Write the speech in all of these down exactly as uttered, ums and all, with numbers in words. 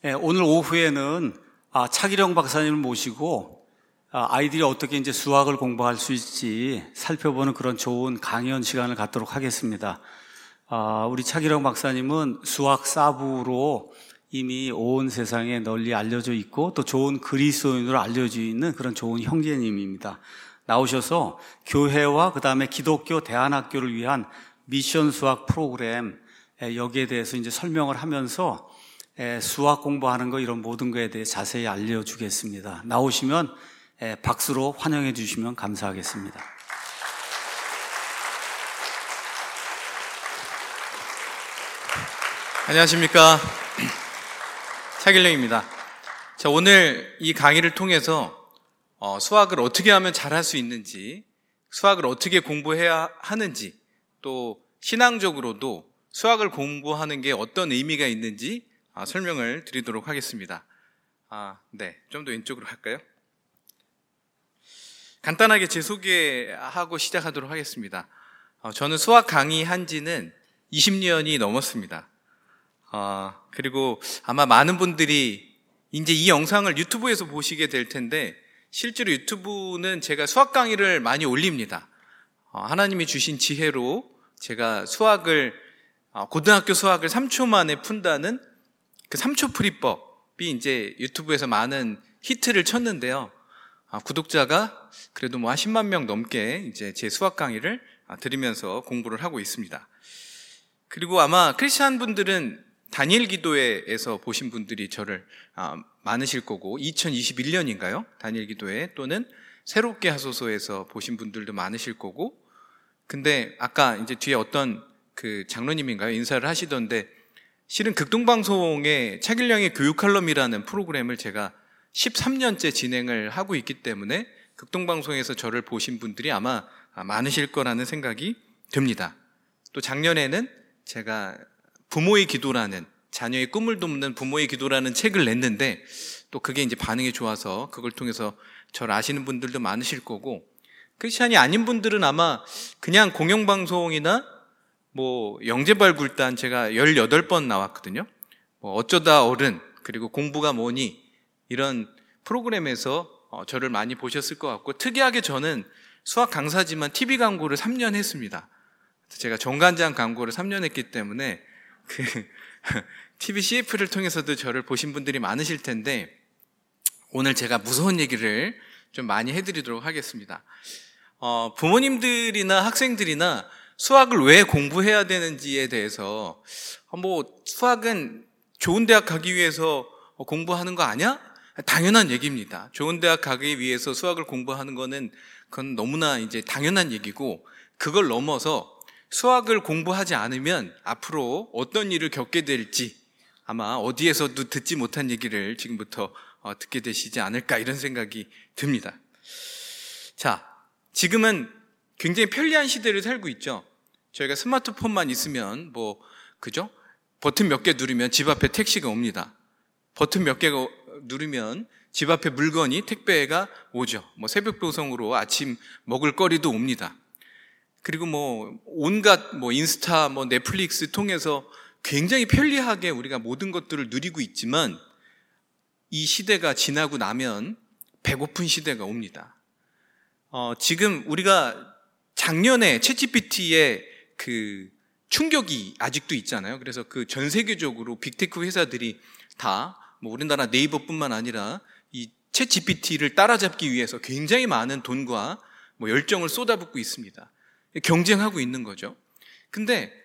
네, 오늘 오후에는 아, 차기령 박사님을 모시고 아, 아이들이 어떻게 이제 수학을 공부할 수 있을지 살펴보는 그런 좋은 강연 시간을 갖도록 하겠습니다. 아, 우리 차기령 박사님은 수학 사부로 이미 온 세상에 널리 알려져 있고 또 좋은 그리스도인으로 알려져 있는 그런 좋은 형제님입니다. 나오셔서 교회와 그 다음에 기독교 대안학교를 위한 미션 수학 프로그램 여기에 대해서 이제 설명을 하면서 수학 공부하는 거 이런 모든 거에 대해 자세히 알려주겠습니다. 나오시면 박수로 환영해 주시면 감사하겠습니다. 안녕하십니까. 차길령입니다. 자, 오늘 이 강의를 통해서 어, 수학을 어떻게 하면 잘할 수 있는지, 수학을 어떻게 공부해야 하는지, 또 신앙적으로도 수학을 공부하는 게 어떤 의미가 있는지 아, 설명을 드리도록 하겠습니다. 아, 네, 좀 더 왼쪽으로 할까요? 간단하게 제 소개하고 시작하도록 하겠습니다. 어, 저는 수학 강의한 지는 이십 년이 넘었습니다. 어, 그리고 아마 많은 분들이 이제 이 영상을 유튜브에서 보시게 될 텐데, 실제로 유튜브는 제가 수학 강의를 많이 올립니다. 어, 하나님이 주신 지혜로 제가 수학을, 어, 고등학교 수학을 삼 초 만에 푼다는 그 삼 초 풀이법이 이제 유튜브에서 많은 히트를 쳤는데요. 어, 구독자가 그래도 뭐 한 십만 명 넘게 이제 제 수학 강의를 들으면서 공부를 하고 있습니다. 그리고 아마 크리스찬 분들은 다니엘 기도회에서 보신 분들이 저를 아, 많으실 거고, 이천이십일 년인가요? 다니엘 기도회 또는 새롭게 하소서에서 보신 분들도 많으실 거고, 근데 아까 이제 뒤에 어떤 그 장로님인가요? 인사를 하시던데, 실은 극동방송의 차길령의 교육 칼럼이라는 프로그램을 제가 십삼 년째 진행을 하고 있기 때문에 극동방송에서 저를 보신 분들이 아마 많으실 거라는 생각이 듭니다. 또 작년에는 제가 부모의 기도라는, 자녀의 꿈을 돕는 부모의 기도라는 책을 냈는데, 또 그게 이제 반응이 좋아서 그걸 통해서 저를 아시는 분들도 많으실 거고, 크리스찬이 아닌 분들은 아마 그냥 공영방송이나 뭐 영재발굴단 제가 열여덟 번 나왔거든요. 뭐 어쩌다 어른, 그리고 공부가 뭐니, 이런 프로그램에서 저를 많이 보셨을 것 같고, 특이하게 저는 수학 강사지만 티비 광고를 삼 년 했습니다. 제가 정관장 광고를 삼 년 했기 때문에 그 티비 씨에프를 통해서도 저를 보신 분들이 많으실 텐데, 오늘 제가 무서운 얘기를 좀 많이 해드리도록 하겠습니다. 어, 부모님들이나 학생들이나 수학을 왜 공부해야 되는지에 대해서 어, 뭐 수학은 좋은 대학 가기 위해서 공부하는 거 아니야? 당연한 얘기입니다. 좋은 대학 가기 위해서 수학을 공부하는 거는 그건 너무나 이제 당연한 얘기고, 그걸 넘어서 수학을 공부하지 않으면 앞으로 어떤 일을 겪게 될지 아마 어디에서도 듣지 못한 얘기를 지금부터 어, 듣게 되시지 않을까, 이런 생각이 듭니다. 자, 지금은 굉장히 편리한 시대를 살고 있죠. 저희가 스마트폰만 있으면 뭐 그죠? 버튼 몇 개 누르면 집 앞에 택시가 옵니다. 버튼 몇 개 누르면 집 앞에 물건이, 택배가 오죠. 뭐 새벽 배송으로 아침 먹을 거리도 옵니다. 그리고 뭐 온갖 뭐 인스타, 뭐 넷플릭스 통해서 굉장히 편리하게 우리가 모든 것들을 누리고 있지만, 이 시대가 지나고 나면 배고픈 시대가 옵니다. 어, 지금 우리가 작년에 챗지피티의 그 충격이 아직도 있잖아요. 그래서 그 전 세계적으로 빅테크 회사들이 다 뭐 우리나라 네이버뿐만 아니라 이 챗지피티를 따라잡기 위해서 굉장히 많은 돈과 뭐 열정을 쏟아붓고 있습니다. 경쟁하고 있는 거죠. 근데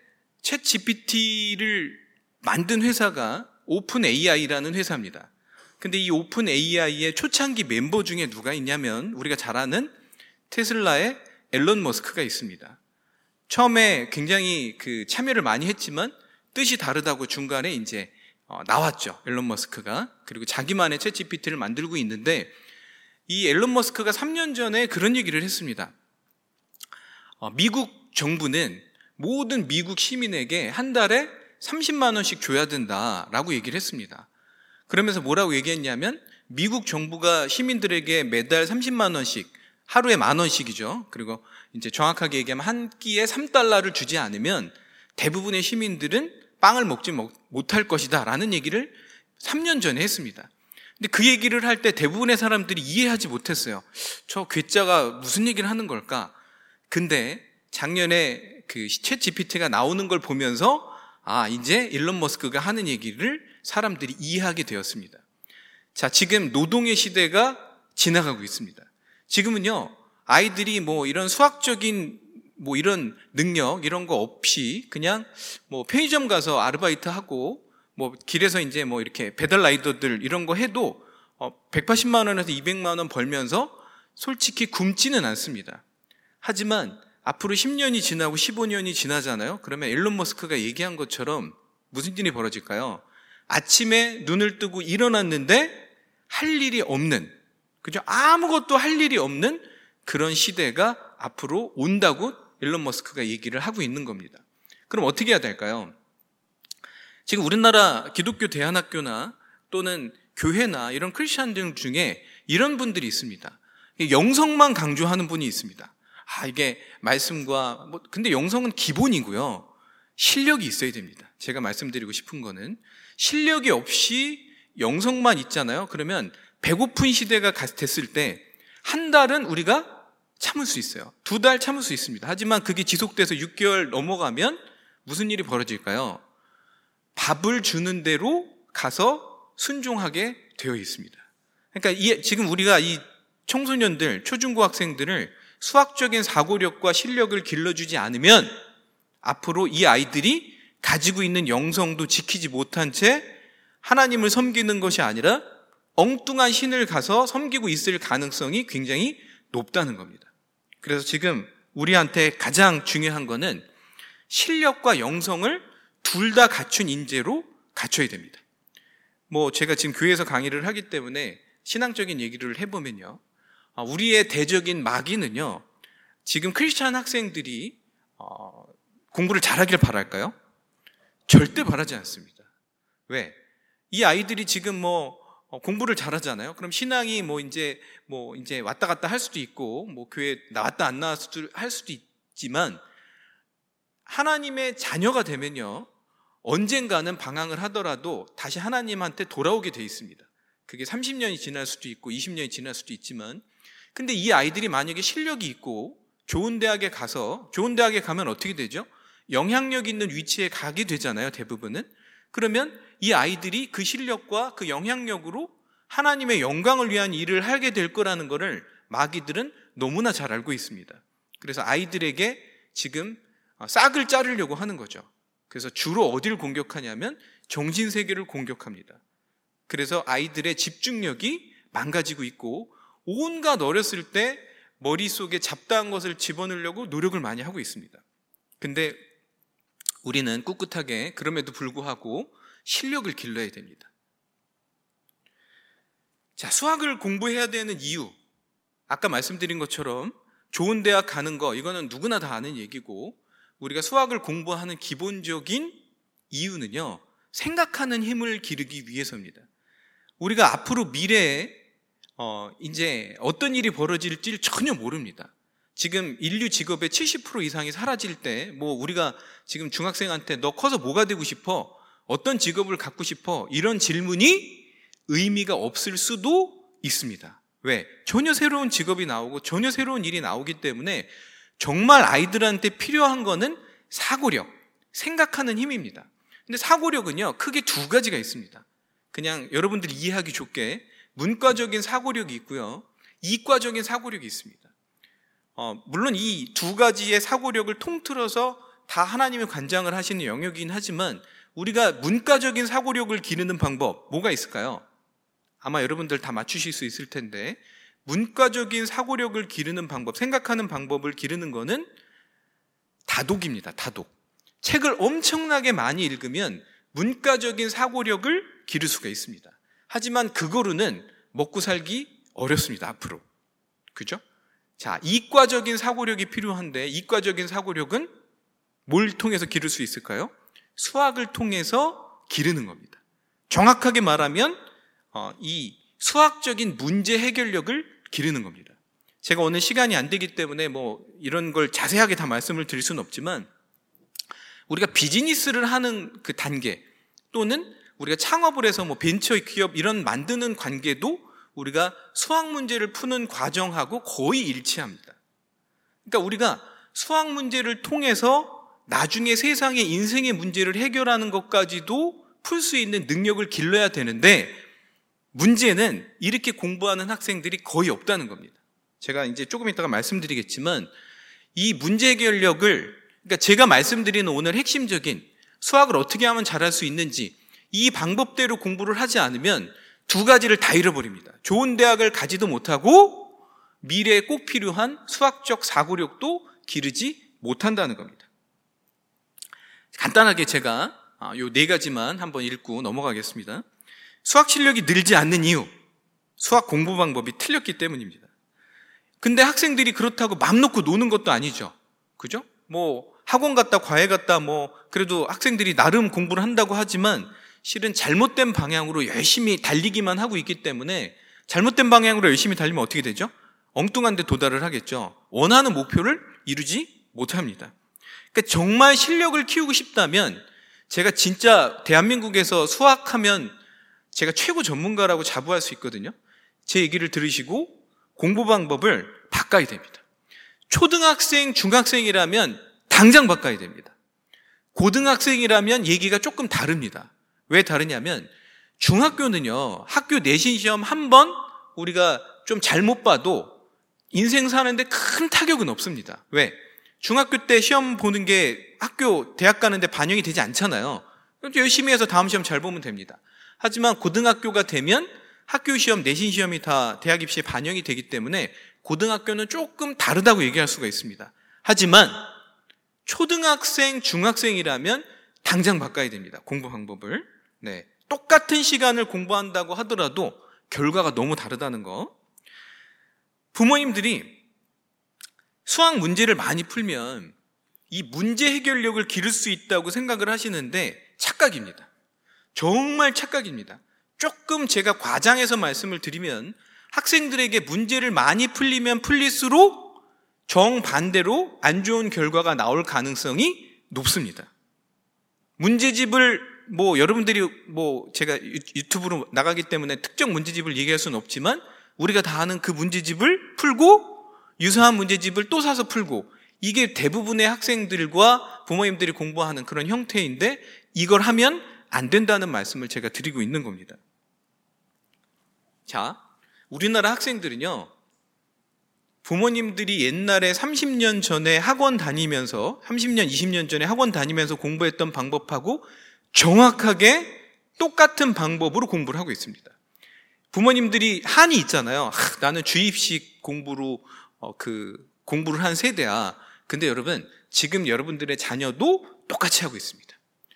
챗지피티를 만든 회사가 오픈 에이아이라는 회사입니다. 근데 이 오픈 에이아이의 초창기 멤버 중에 누가 있냐면 우리가 잘 아는 테슬라의 앨런 머스크가 있습니다. 처음에 굉장히 그 참여를 많이 했지만 뜻이 다르다고 중간에 이제 어, 나왔죠. 앨런 머스크가. 그리고 자기만의 챗지피티를 만들고 있는데, 이 앨런 머스크가 삼 년 전에 그런 얘기를 했습니다. 어, 미국 정부는 모든 미국 시민에게 한 달에 삼십만 원씩 줘야 된다라고 얘기를 했습니다. 그러면서 뭐라고 얘기했냐면, 미국 정부가 시민들에게 매달 삼십만 원씩, 하루에 만 원씩이죠. 그리고 이제 정확하게 얘기하면 한 끼에 삼 달러를 주지 않으면 대부분의 시민들은 빵을 먹지 못할 것이다 라는 얘기를 삼 년 전에 했습니다. 근데 그 얘기를 할 때 대부분의 사람들이 이해하지 못했어요. 저 괴짜가 무슨 얘기를 하는 걸까? 근데 작년에 그 챗 지피티가 나오는 걸 보면서 아, 이제 일론 머스크가 하는 얘기를 사람들이 이해하게 되었습니다. 자, 지금 노동의 시대가 지나가고 있습니다. 지금은요, 아이들이 뭐 이런 수학적인 뭐 이런 능력, 이런 거 없이 그냥 뭐 편의점 가서 아르바이트 하고 뭐 길에서 이제 뭐 이렇게 배달 라이더들 이런 거 해도 어 백팔십만 원에서 이백만 원 벌면서 솔직히 굶지는 않습니다. 하지만 앞으로 십 년이 지나고 십오 년이 지나잖아요. 그러면 일론 머스크가 얘기한 것처럼 무슨 일이 벌어질까요? 아침에 눈을 뜨고 일어났는데 할 일이 없는, 그죠? 아무것도 할 일이 없는 그런 시대가 앞으로 온다고 일론 머스크가 얘기를 하고 있는 겁니다. 그럼 어떻게 해야 될까요? 지금 우리나라 기독교 대안학교나 또는 교회나 이런 크리스천들 중에 이런 분들이 있습니다. 영성만 강조하는 분이 있습니다. 아, 이게 말씀과 뭐 근데 영성은 기본이고요. 실력이 있어야 됩니다. 제가 말씀드리고 싶은 거는 실력이 없이 영성만 있잖아요. 그러면 배고픈 시대가 됐을 때 한 달은 우리가 참을 수 있어요. 두 달 참을 수 있습니다. 하지만 그게 지속돼서 육 개월 넘어가면 무슨 일이 벌어질까요? 밥을 주는 대로 가서 순종하게 되어 있습니다. 그러니까 이, 지금 우리가 이 청소년들, 초중고 학생들을 수학적인 사고력과 실력을 길러주지 않으면 앞으로 이 아이들이 가지고 있는 영성도 지키지 못한 채 하나님을 섬기는 것이 아니라 엉뚱한 신을 가서 섬기고 있을 가능성이 굉장히 높다는 겁니다. 그래서 지금 우리한테 가장 중요한 거는 실력과 영성을 둘 다 갖춘 인재로 갖춰야 됩니다. 뭐 제가 지금 교회에서 강의를 하기 때문에 신앙적인 얘기를 해보면요, 우리의 대적인 마귀는요, 지금 크리스찬 학생들이 어, 공부를 잘하길 바랄까요? 절대 바라지 않습니다. 왜? 이 아이들이 지금 뭐 공부를 잘하잖아요. 그럼 신앙이 뭐 이제 뭐 이제 왔다 갔다 할 수도 있고, 뭐 교회 나왔다 안 나왔다 할 수도 있지만 하나님의 자녀가 되면요, 언젠가는 방황을 하더라도 다시 하나님한테 돌아오게 돼 있습니다. 그게 삼십 년이 지날 수도 있고 이십 년이 지날 수도 있지만, 근데 이 아이들이 만약에 실력이 있고 좋은 대학에 가서, 좋은 대학에 가면 어떻게 되죠? 영향력 있는 위치에 가게 되잖아요, 대부분은. 그러면 이 아이들이 그 실력과 그 영향력으로 하나님의 영광을 위한 일을 하게 될 거라는 것을 마귀들은 너무나 잘 알고 있습니다. 그래서 아이들에게 지금 싹을 자르려고 하는 거죠. 그래서 주로 어디를 공격하냐면 정신세계를 공격합니다. 그래서 아이들의 집중력이 망가지고 있고 온갖 어렸을 때 머릿속에 잡다한 것을 집어넣으려고 노력을 많이 하고 있습니다. 근데 우리는 꿋꿋하게 그럼에도 불구하고 실력을 길러야 됩니다. 자, 수학을 공부해야 되는 이유, 아까 말씀드린 것처럼 좋은 대학 가는 거, 이거는 누구나 다 아는 얘기고, 우리가 수학을 공부하는 기본적인 이유는요, 생각하는 힘을 기르기 위해서입니다. 우리가 앞으로 미래에 어, 이제 어떤 일이 벌어질지 전혀 모릅니다. 지금 인류 직업의 칠십 퍼센트 이상이 사라질 때, 뭐 우리가 지금 중학생한테 너 커서 뭐가 되고 싶어? 어떤 직업을 갖고 싶어? 이런 질문이 의미가 없을 수도 있습니다. 왜? 전혀 새로운 직업이 나오고 전혀 새로운 일이 나오기 때문에 정말 아이들한테 필요한 거는 사고력, 생각하는 힘입니다. 근데 사고력은요, 크게 두 가지가 있습니다. 그냥 여러분들이 이해하기 좋게 문과적인 사고력이 있고요, 이과적인 사고력이 있습니다. 어, 물론 이 두 가지의 사고력을 통틀어서 다 하나님이 관장을 하시는 영역이긴 하지만 우리가 문과적인 사고력을 기르는 방법 뭐가 있을까요? 아마 여러분들 다 맞추실 수 있을 텐데, 문과적인 사고력을 기르는 방법, 생각하는 방법을 기르는 거는 다독입니다. 다독. 책을 엄청나게 많이 읽으면 문과적인 사고력을 기를 수가 있습니다. 하지만 그거로는 먹고 살기 어렵습니다, 앞으로. 그죠? 자, 이과적인 사고력이 필요한데, 이과적인 사고력은 뭘 통해서 기를 수 있을까요? 수학을 통해서 기르는 겁니다. 정확하게 말하면 어, 이 수학적인 문제 해결력을 기르는 겁니다. 제가 오늘 시간이 안 되기 때문에 뭐 이런 걸 자세하게 다 말씀을 드릴 수는 없지만, 우리가 비즈니스를 하는 그 단계, 또는 우리가 창업을 해서 뭐 벤처 기업 이런 만드는 관계도 우리가 수학 문제를 푸는 과정하고 거의 일치합니다. 그러니까 우리가 수학 문제를 통해서 나중에 세상의 인생의 문제를 해결하는 것까지도 풀 수 있는 능력을 길러야 되는데, 문제는 이렇게 공부하는 학생들이 거의 없다는 겁니다. 제가 이제 조금 이따가 말씀드리겠지만 이 문제 해결력을, 그러니까 제가 말씀드리는 오늘 핵심적인 수학을 어떻게 하면 잘할 수 있는지, 이 방법대로 공부를 하지 않으면 두 가지를 다 잃어버립니다. 좋은 대학을 가지도 못하고 미래에 꼭 필요한 수학적 사고력도 기르지 못한다는 겁니다. 간단하게 제가 요 네 가지만 한번 읽고 넘어가겠습니다. 수학 실력이 늘지 않는 이유, 수학 공부 방법이 틀렸기 때문입니다. 근데 학생들이 그렇다고 맘 놓고 노는 것도 아니죠. 그죠? 뭐 학원 갔다 과외 갔다 뭐 그래도 학생들이 나름 공부를 한다고 하지만 실은 잘못된 방향으로 열심히 달리기만 하고 있기 때문에, 잘못된 방향으로 열심히 달리면 어떻게 되죠? 엉뚱한 데 도달을 하겠죠. 원하는 목표를 이루지 못합니다. 그러니까 정말 실력을 키우고 싶다면, 제가 진짜 대한민국에서 수학하면 제가 최고 전문가라고 자부할 수 있거든요. 제 얘기를 들으시고 공부 방법을 바꿔야 됩니다. 초등학생, 중학생이라면 당장 바꿔야 됩니다. 고등학생이라면 얘기가 조금 다릅니다. 왜 다르냐면, 중학교는요, 학교 내신 시험 한 번 우리가 좀 잘못 봐도 인생 사는데 큰 타격은 없습니다. 왜? 중학교 때 시험 보는 게 학교, 대학 가는데 반영이 되지 않잖아요. 열심히 해서 다음 시험 잘 보면 됩니다. 하지만 고등학교가 되면 학교 시험, 내신 시험이 다 대학 입시에 반영이 되기 때문에 고등학교는 조금 다르다고 얘기할 수가 있습니다. 하지만 초등학생, 중학생이라면 당장 바꿔야 됩니다. 공부 방법을. 네. 똑같은 시간을 공부한다고 하더라도 결과가 너무 다르다는 거. 부모님들이 수학 문제를 많이 풀면 이 문제 해결력을 기를 수 있다고 생각을 하시는데 착각입니다. 정말 착각입니다. 조금 제가 과장해서 말씀을 드리면, 학생들에게 문제를 많이 풀리면 풀릴수록 정반대로 안 좋은 결과가 나올 가능성이 높습니다. 문제집을 뭐 여러분들이 뭐 제가 유튜브로 나가기 때문에 특정 문제집을 얘기할 수는 없지만, 우리가 다 아는 그 문제집을 풀고 유사한 문제집을 또 사서 풀고, 이게 대부분의 학생들과 부모님들이 공부하는 그런 형태인데, 이걸 하면 안 된다는 말씀을 제가 드리고 있는 겁니다. 자, 우리나라 학생들은요, 부모님들이 옛날에 삼십 년 전에 학원 다니면서, 삼십 년, 이십 년 전에 학원 다니면서 공부했던 방법하고 정확하게 똑같은 방법으로 공부를 하고 있습니다. 부모님들이 한이 있잖아요. 하, 나는 주입식 공부로 어, 그 공부를 한 세대야. 근데 여러분, 지금 여러분들의 자녀도 똑같이 하고 있습니다.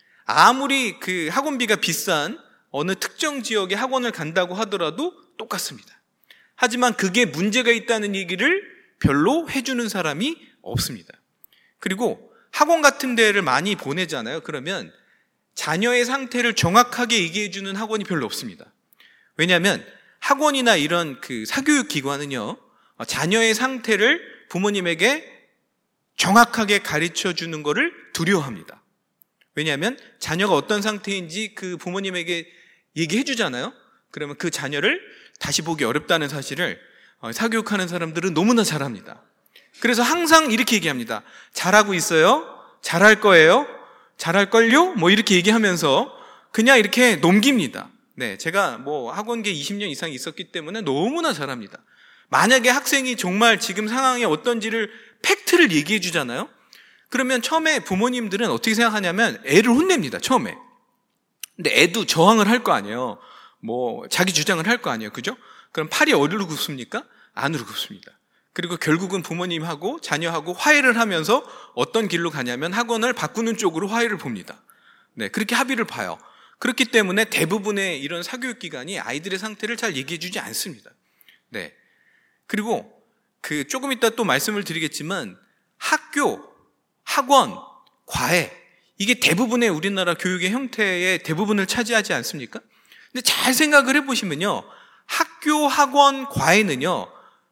아무리 그 학원비가 비싼 어느 특정 지역에 학원을 간다고 하더라도 똑같습니다. 하지만 그게 문제가 있다는 얘기를 별로 해주는 사람이 없습니다. 그리고 학원 같은 데를 많이 보내잖아요. 그러면 자녀의 상태를 정확하게 얘기해주는 학원이 별로 없습니다. 왜냐하면 학원이나 이런 그 사교육 기관은요, 자녀의 상태를 부모님에게 정확하게 가르쳐 주는 것을 두려워합니다. 왜냐하면 자녀가 어떤 상태인지 그 부모님에게 얘기해 주잖아요. 그러면 그 자녀를 다시 보기 어렵다는 사실을 사교육하는 사람들은 너무나 잘합니다. 그래서 항상 이렇게 얘기합니다. 잘하고 있어요? 잘할 거예요? 잘할걸요? 뭐 이렇게 얘기하면서 그냥 이렇게 넘깁니다. 네, 제가 뭐 학원계 이십 년 이상 있었기 때문에 너무나 잘합니다. 만약에 학생이 정말 지금 상황이 어떤지를 팩트를 얘기해 주잖아요. 그러면 처음에 부모님들은 어떻게 생각하냐면 애를 혼냅니다. 처음에. 근데 애도 저항을 할 거 아니에요. 뭐 자기 주장을 할 거 아니에요. 그죠? 그럼 팔이 어디로 굽습니까? 안으로 굽습니다. 그리고 결국은 부모님하고 자녀하고 화해를 하면서 어떤 길로 가냐면 학원을 바꾸는 쪽으로 화해를 봅니다. 네, 그렇게 합의를 봐요. 그렇기 때문에 대부분의 이런 사교육 기관이 아이들의 상태를 잘 얘기해 주지 않습니다. 네. 그리고 그 조금 이따 또 말씀을 드리겠지만 학교, 학원, 과외, 이게 대부분의 우리나라 교육의 형태의 대부분을 차지하지 않습니까? 근데 잘 생각을 해보시면요, 학교, 학원, 과외는요,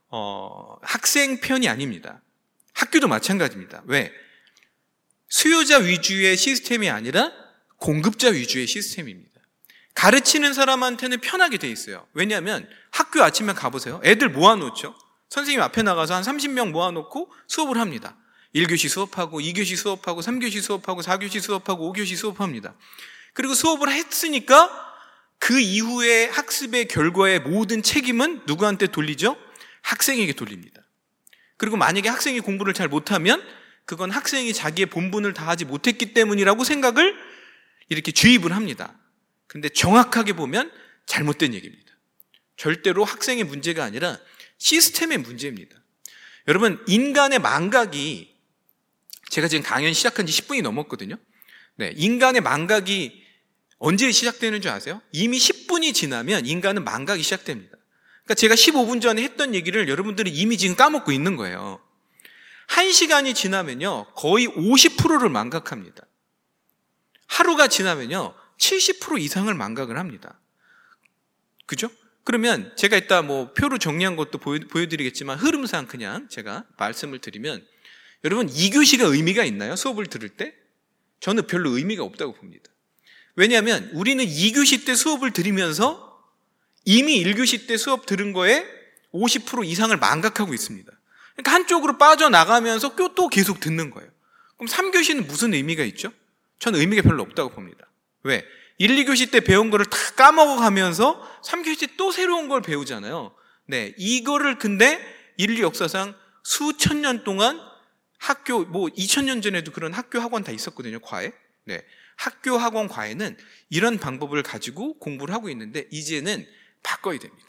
어, 학생 편이 아닙니다. 학교도 마찬가지입니다. 왜? 수요자 위주의 시스템이 아니라 공급자 위주의 시스템입니다. 가르치는 사람한테는 편하게 돼 있어요. 왜냐하면 학교 아침에 가보세요. 애들 모아놓죠. 선생님 앞에 나가서 한 삼십 명 모아놓고 수업을 합니다. 일 교시 수업하고 이 교시 수업하고 삼 교시 수업하고 사 교시 수업하고 오 교시 수업합니다. 그리고 수업을 했으니까 그 이후에 학습의 결과의 모든 책임은 누구한테 돌리죠? 학생에게 돌립니다. 그리고 만약에 학생이 공부를 잘 못하면 그건 학생이 자기의 본분을 다하지 못했기 때문이라고 생각을 이렇게 주입을 합니다. 근데 정확하게 보면 잘못된 얘기입니다. 절대로 학생의 문제가 아니라 시스템의 문제입니다. 여러분, 인간의 망각이, 제가 지금 강연 시작한 지 십 분이 넘었거든요. 네, 인간의 망각이 언제 시작되는 줄 아세요? 이미 십 분이 지나면 인간은 망각이 시작됩니다. 그러니까 제가 십오 분 전에 했던 얘기를 여러분들이 이미 지금 까먹고 있는 거예요. 한 시간이 지나면요, 거의 오십 퍼센트를 망각합니다. 하루가 지나면요, 칠십 퍼센트 이상을 망각을 합니다. 그죠? 그러면 제가 이따 뭐 표로 정리한 것도 보여, 보여드리겠지만 흐름상 그냥 제가 말씀을 드리면, 여러분 이 교시가 의미가 있나요? 수업을 들을 때? 저는 별로 의미가 없다고 봅니다. 왜냐하면 우리는 이 교시 때 수업을 들으면서 이미 일 교시 때 수업 들은 거에 오십 퍼센트 이상을 망각하고 있습니다. 그러니까 한쪽으로 빠져나가면서 또 계속 듣는 거예요. 그럼 삼 교시는 무슨 의미가 있죠? 저는 의미가 별로 없다고 봅니다. 왜? 일, 이 교시 때 배운 거를 다 까먹어가면서 삼 교시 때 또 새로운 걸 배우잖아요. 네, 이거를 근데 인류 역사상 수천 년 동안 학교, 뭐 이천 년 전에도 그런 학교 학원 다 있었거든요, 과외. 네, 학교 학원 과외는 이런 방법을 가지고 공부를 하고 있는데 이제는 바꿔야 됩니다.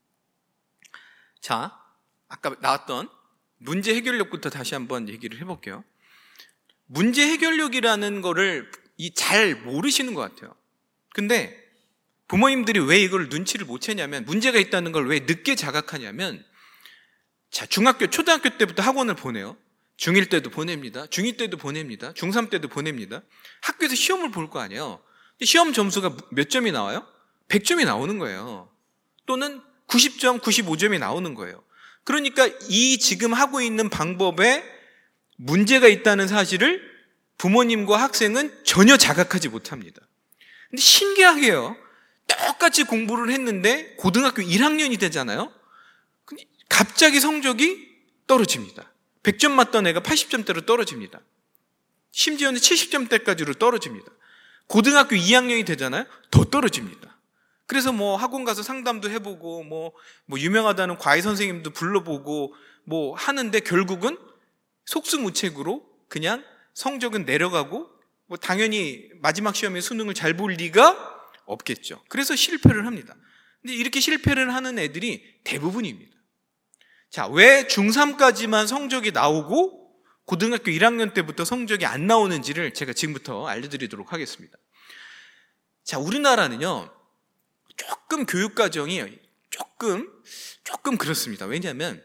자, 아까 나왔던 문제 해결력부터 다시 한번 얘기를 해볼게요. 문제 해결력이라는 거를 잘 모르시는 것 같아요. 근데 부모님들이 왜 이걸 눈치를 못 채냐면, 문제가 있다는 걸 왜 늦게 자각하냐면, 자, 중학교, 초등학교 때부터 학원을 보내요. 중일 때도 보냅니다. 중이 때도 보냅니다. 중삼 때도 보냅니다. 학교에서 시험을 볼 거 아니에요. 시험 점수가 몇 점이 나와요? 백 점이 나오는 거예요. 또는 구십 점, 구십오 점이 나오는 거예요. 그러니까 이 지금 하고 있는 방법에 문제가 있다는 사실을 부모님과 학생은 전혀 자각하지 못합니다. 근데 신기하게요, 똑같이 공부를 했는데 고등학교 일 학년이 되잖아요. 근데 갑자기 성적이 떨어집니다. 백 점 맞던 애가 팔십 점대로 떨어집니다. 심지어는 칠십 점대까지로 떨어집니다. 고등학교 이 학년이 되잖아요. 더 떨어집니다. 그래서 뭐 학원 가서 상담도 해보고 뭐, 뭐 유명하다는 과외 선생님도 불러보고 뭐 하는데 결국은 속수무책으로 그냥 성적은 내려가고, 뭐 당연히 마지막 시험에 수능을 잘 볼 리가 없겠죠. 그래서 실패를 합니다. 근데 이렇게 실패를 하는 애들이 대부분입니다. 자, 왜 중삼까지만 성적이 나오고 고등학교 일 학년 때부터 성적이 안 나오는지를 제가 지금부터 알려드리도록 하겠습니다. 자, 우리나라는요, 조금 교육과정이 조금, 조금 그렇습니다. 왜냐하면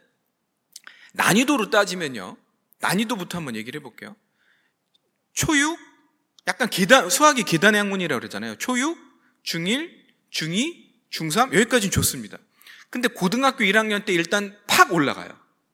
난이도로 따지면요, 난이도부터 한번 얘기를 해볼게요. 초육, 약간 계단, 수학이 계단의 학문이라고 그러잖아요. 초육, 중일, 중이, 중삼, 여기까지는 좋습니다. 근데 고등학교 일 학년 때 일단 팍 올라가요.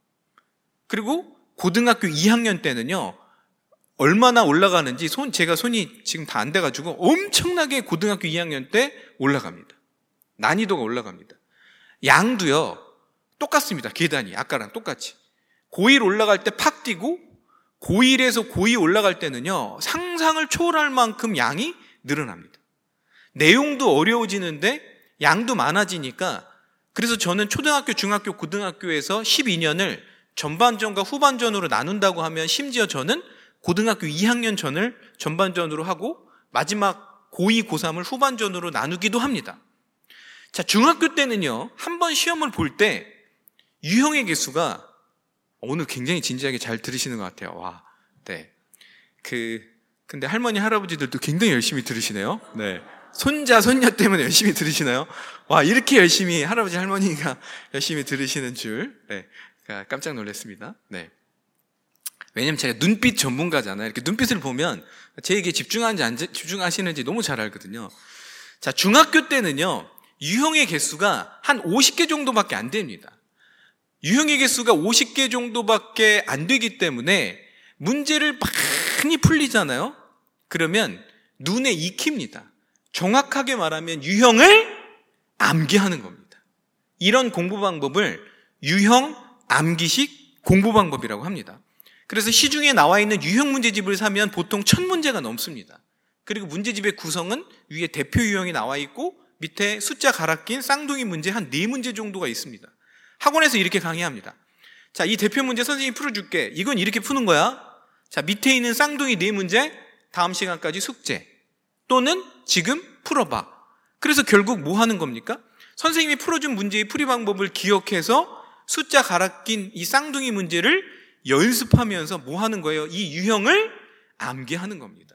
그리고 고등학교 이 학년 때는요, 얼마나 올라가는지 손, 제가 손이 지금 다 안 돼가지고 엄청나게 고등학교 이 학년 때 올라갑니다. 난이도가 올라갑니다. 양도요, 똑같습니다. 계단이 아까랑 똑같이. 고일 올라갈 때 팍 뛰고 고일에서 고이 올라갈 때는요, 상상을 초월할 만큼 양이 늘어납니다. 내용도 어려워지는데 양도 많아지니까, 그래서 저는 초등학교, 중학교, 고등학교에서 십이 년을 전반전과 후반전으로 나눈다고 하면 심지어 저는 고등학교 이 학년 전을 전반전으로 하고 마지막 고이, 고삼을 후반전으로 나누기도 합니다. 자, 중학교 때는요, 한 번 시험을 볼 때 유형의 개수가, 오늘 굉장히 진지하게 잘 들으시는 것 같아요. 와, 네. 그, 근데 할머니, 할아버지들도 굉장히 열심히 들으시네요. 네. 손자, 손녀 때문에 열심히 들으시나요? 와, 이렇게 열심히 할아버지, 할머니가 열심히 들으시는 줄, 네. 깜짝 놀랐습니다. 네. 왜냐면 제가 눈빛 전문가잖아요. 이렇게 눈빛을 보면 제 얘기에 집중하는지 안 집중하시는지 너무 잘 알거든요. 자, 중학교 때는요, 유형의 개수가 한 오십 개 정도밖에 안 됩니다. 유형의 개수가 오십 개 정도밖에 안 되기 때문에 문제를 많이 풀리잖아요. 그러면 눈에 익힙니다. 정확하게 말하면 유형을 암기하는 겁니다. 이런 공부 방법을 유형 암기식 공부 방법이라고 합니다. 그래서 시중에 나와 있는 유형 문제집을 사면 보통 천 문제가 넘습니다. 그리고 문제집의 구성은 위에 대표 유형이 나와 있고 밑에 숫자 갈아 낀 쌍둥이 문제 한 네 문제 정도가 있습니다. 학원에서 이렇게 강의합니다. 자, 이 대표 문제 선생님이 풀어줄게. 이건 이렇게 푸는 거야. 자, 밑에 있는 쌍둥이 네 문제 다음 시간까지 숙제 또는 지금 풀어봐. 그래서 결국 뭐 하는 겁니까? 선생님이 풀어준 문제의 풀이 방법을 기억해서 숫자 갈아 낀 이 쌍둥이 문제를 연습하면서 뭐 하는 거예요? 이 유형을 암기하는 겁니다.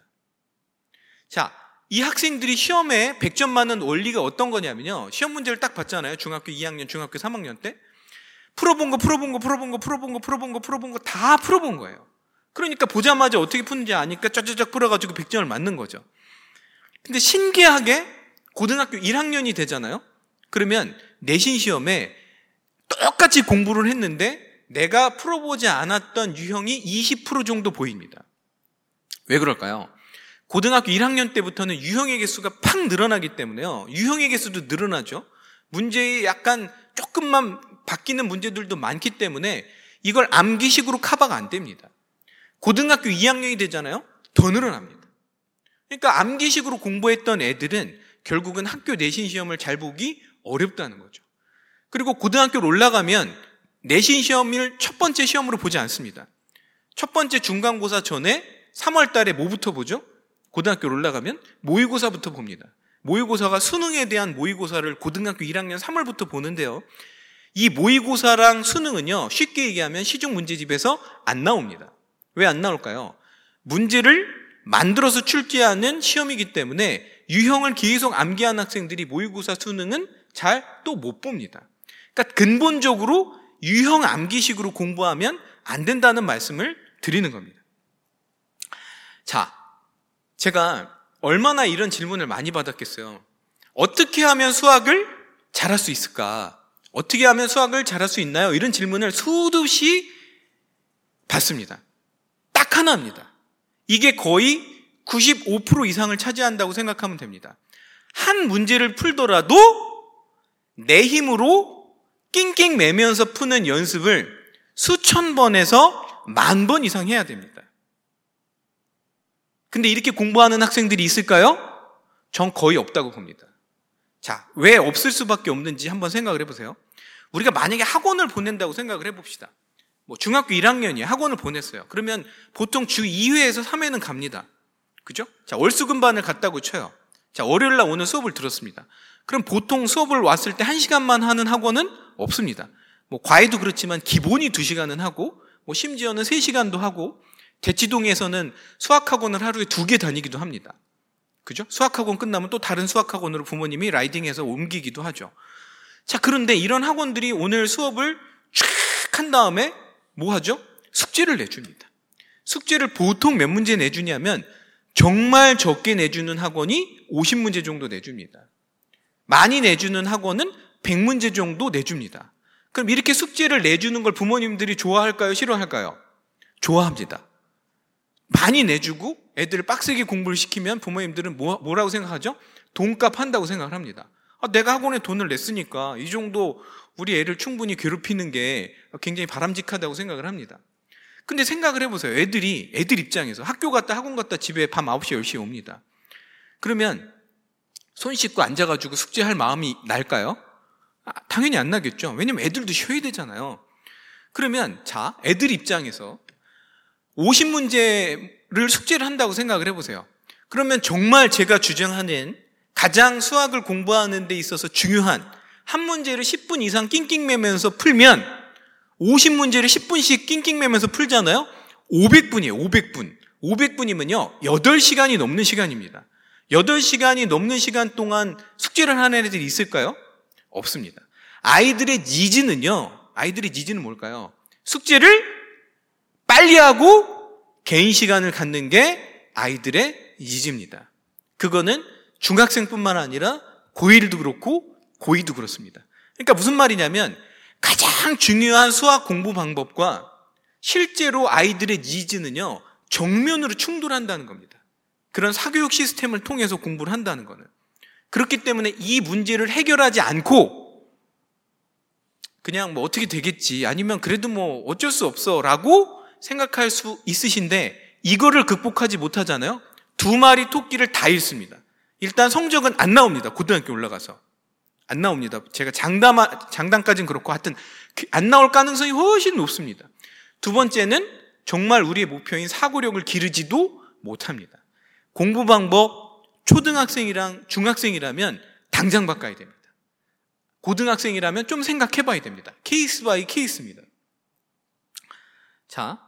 자, 이 학생들이 시험에 백 점 맞는 원리가 어떤 거냐면요. 시험 문제를 딱 봤잖아요. 중학교 이 학년, 중학교 삼 학년 때. 풀어본 거, 풀어본 거, 풀어본 거, 풀어본 거, 풀어본 거, 풀어본 거 다 풀어본 거예요. 그러니까 보자마자 어떻게 푸는지 아니까 쫙쫙쫙 풀어가지고 백 점을 맞는 거죠. 근데 신기하게 고등학교 일 학년이 되잖아요. 그러면 내신 시험에 똑같이 공부를 했는데 내가 풀어보지 않았던 유형이 이십 퍼센트 정도 보입니다. 왜 그럴까요? 고등학교 일 학년 때부터는 유형의 개수가 팍 늘어나기 때문에요. 유형의 개수도 늘어나죠. 문제에 약간 조금만 바뀌는 문제들도 많기 때문에 이걸 암기식으로 커버가 안 됩니다. 고등학교 이 학년이 되잖아요. 더 늘어납니다. 그러니까 암기식으로 공부했던 애들은 결국은 학교 내신 시험을 잘 보기 어렵다는 거죠. 그리고 고등학교로 올라가면 내신 시험을 첫 번째 시험으로 보지 않습니다. 첫 번째 중간고사 전에 삼월 달에 뭐부터 보죠? 고등학교로 올라가면 모의고사부터 봅니다. 모의고사가 수능에 대한 모의고사를 고등학교 일 학년 삼월부터 보는데요. 이 모의고사랑 수능은요, 쉽게 얘기하면 시중 문제집에서 안 나옵니다. 왜 안 나올까요? 문제를 만들어서 출제하는 시험이기 때문에 유형을 계속 암기한 학생들이 모의고사 수능은 잘 또 못 봅니다. 그러니까 근본적으로 유형 암기식으로 공부하면 안 된다는 말씀을 드리는 겁니다. 자, 제가 얼마나 이런 질문을 많이 받았겠어요. 어떻게 하면 수학을 잘할 수 있을까? 어떻게 하면 수학을 잘할 수 있나요? 이런 질문을 수두시 받습니다. 딱 하나입니다. 이게 거의 구십오 퍼센트 이상을 차지한다고 생각하면 됩니다. 한 문제를 풀더라도 내 힘으로 낑낑 매면서 푸는 연습을 수천 번에서 만 번 이상 해야 됩니다. 근데 이렇게 공부하는 학생들이 있을까요? 전 거의 없다고 봅니다. 자, 왜 없을 수밖에 없는지 한번 생각을 해보세요. 우리가 만약에 학원을 보낸다고 생각을 해봅시다. 뭐 중학교 일 학년이에요. 학원을 보냈어요. 그러면 보통 주 이 회에서 삼 회는 갑니다. 그죠? 자, 월수금반을 갔다고 쳐요. 자, 월요일 날 오늘 수업을 들었습니다. 그럼 보통 수업을 왔을 때 한 시간만 하는 학원은 없습니다. 뭐 과외도 그렇지만 기본이 두 시간은 하고 뭐 심지어는 세 시간도 하고 대치동에서는 수학학원을 하루에 두 개 다니기도 합니다. 그죠? 수학학원 끝나면 또 다른 수학학원으로 부모님이 라이딩해서 옮기기도 하죠. 자, 그런데 이런 학원들이 오늘 수업을 쫙 한 다음에 뭐 하죠? 숙제를 내줍니다. 숙제를 보통 몇 문제 내주냐면 정말 적게 내주는 학원이 오십 문제 정도 내줍니다. 많이 내주는 학원은 백 문제 정도 내줍니다. 그럼 이렇게 숙제를 내주는 걸 부모님들이 좋아할까요? 싫어할까요? 좋아합니다. 많이 내주고 애들을 빡세게 공부를 시키면 부모님들은 뭐, 뭐라고 생각하죠? 돈값 한다고 생각을 합니다. 아, 내가 학원에 돈을 냈으니까 이 정도 우리 애를 충분히 괴롭히는 게 굉장히 바람직하다고 생각을 합니다. 근데 생각을 해보세요. 애들이, 애들 입장에서 학교 갔다 학원 갔다 집에 밤 아홉 시, 열 시에 옵니다. 그러면 손 씻고 앉아가지고 숙제할 마음이 날까요? 아, 당연히 안 나겠죠. 왜냐면 애들도 쉬어야 되잖아요. 그러면 자, 애들 입장에서 오십 문제를 숙제를 한다고 생각을 해보세요. 그러면 정말 제가 주장하는 가장 수학을 공부하는 데 있어서 중요한 한 문제를 십 분 이상 낑낑매면서 풀면 오십 문제를 십 분씩 낑낑매면서 풀잖아요. 오백 분이에요. 오백 분. 오백 분이면요. 여덟 시간이 넘는 시간입니다. 여덟 시간이 넘는 시간 동안 숙제를 하는 애들이 있을까요? 없습니다. 아이들의 니즈는요. 아이들의 니즈는 뭘까요? 숙제를 빨리 하고 개인 시간을 갖는 게 아이들의 니즈입니다. 그거는 중학생뿐만 아니라 고일도 그렇고 고이도 그렇습니다. 그러니까 무슨 말이냐면 가장 중요한 수학 공부 방법과 실제로 아이들의 니즈는요. 정면으로 충돌한다는 겁니다. 그런 사교육 시스템을 통해서 공부를 한다는 거는. 그렇기 때문에 이 문제를 해결하지 않고 그냥 뭐 어떻게 되겠지, 아니면 그래도 뭐 어쩔 수 없어 라고 생각할 수 있으신데, 이거를 극복하지 못하잖아요. 두 마리 토끼를 다 잃습니다. 일단 성적은 안 나옵니다. 고등학교 올라가서 안 나옵니다. 제가 장담, 장담까지는 그렇고 하여튼 안 나올 가능성이 훨씬 높습니다. 두 번째는 정말 우리의 목표인 사고력을 기르지도 못합니다. 공부 방법, 초등학생이랑 중학생이라면 당장 바꿔야 됩니다. 고등학생이라면 좀 생각해 봐야 됩니다. 케이스 바이 케이스입니다. 자,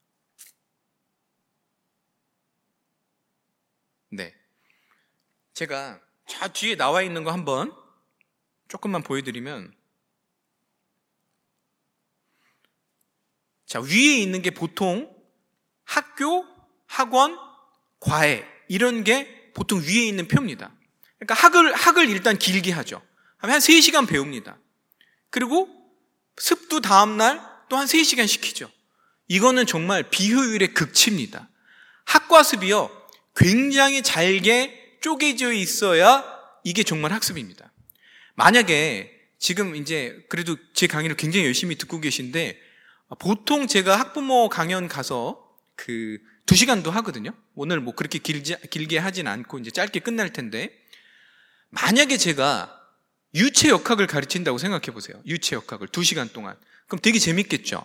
네, 제가 저 뒤에 나와 있는 거 한번 조금만 보여드리면, 자, 위에 있는 게 보통 학교, 학원, 과외 이런 게 보통 위에 있는 표입니다. 그러니까 학을, 학을 일단 길게 하죠. 한 세 시간 배웁니다. 그리고 습도 다음날 또 한 세 시간 시키죠. 이거는 정말 비효율의 극치입니다. 학과 습이요, 굉장히 잘게 쪼개져 있어야 이게 정말 학습입니다. 만약에 지금 이제 그래도 제 강의를 굉장히 열심히 듣고 계신데, 보통 제가 학부모 강연 가서 그 두 시간도 하거든요. 오늘 뭐 그렇게 길지, 길게 하진 않고 이제 짧게 끝날 텐데, 만약에 제가 유체역학을 가르친다고 생각해 보세요. 유체역학을 두 시간 동안. 그럼 되게 재밌겠죠?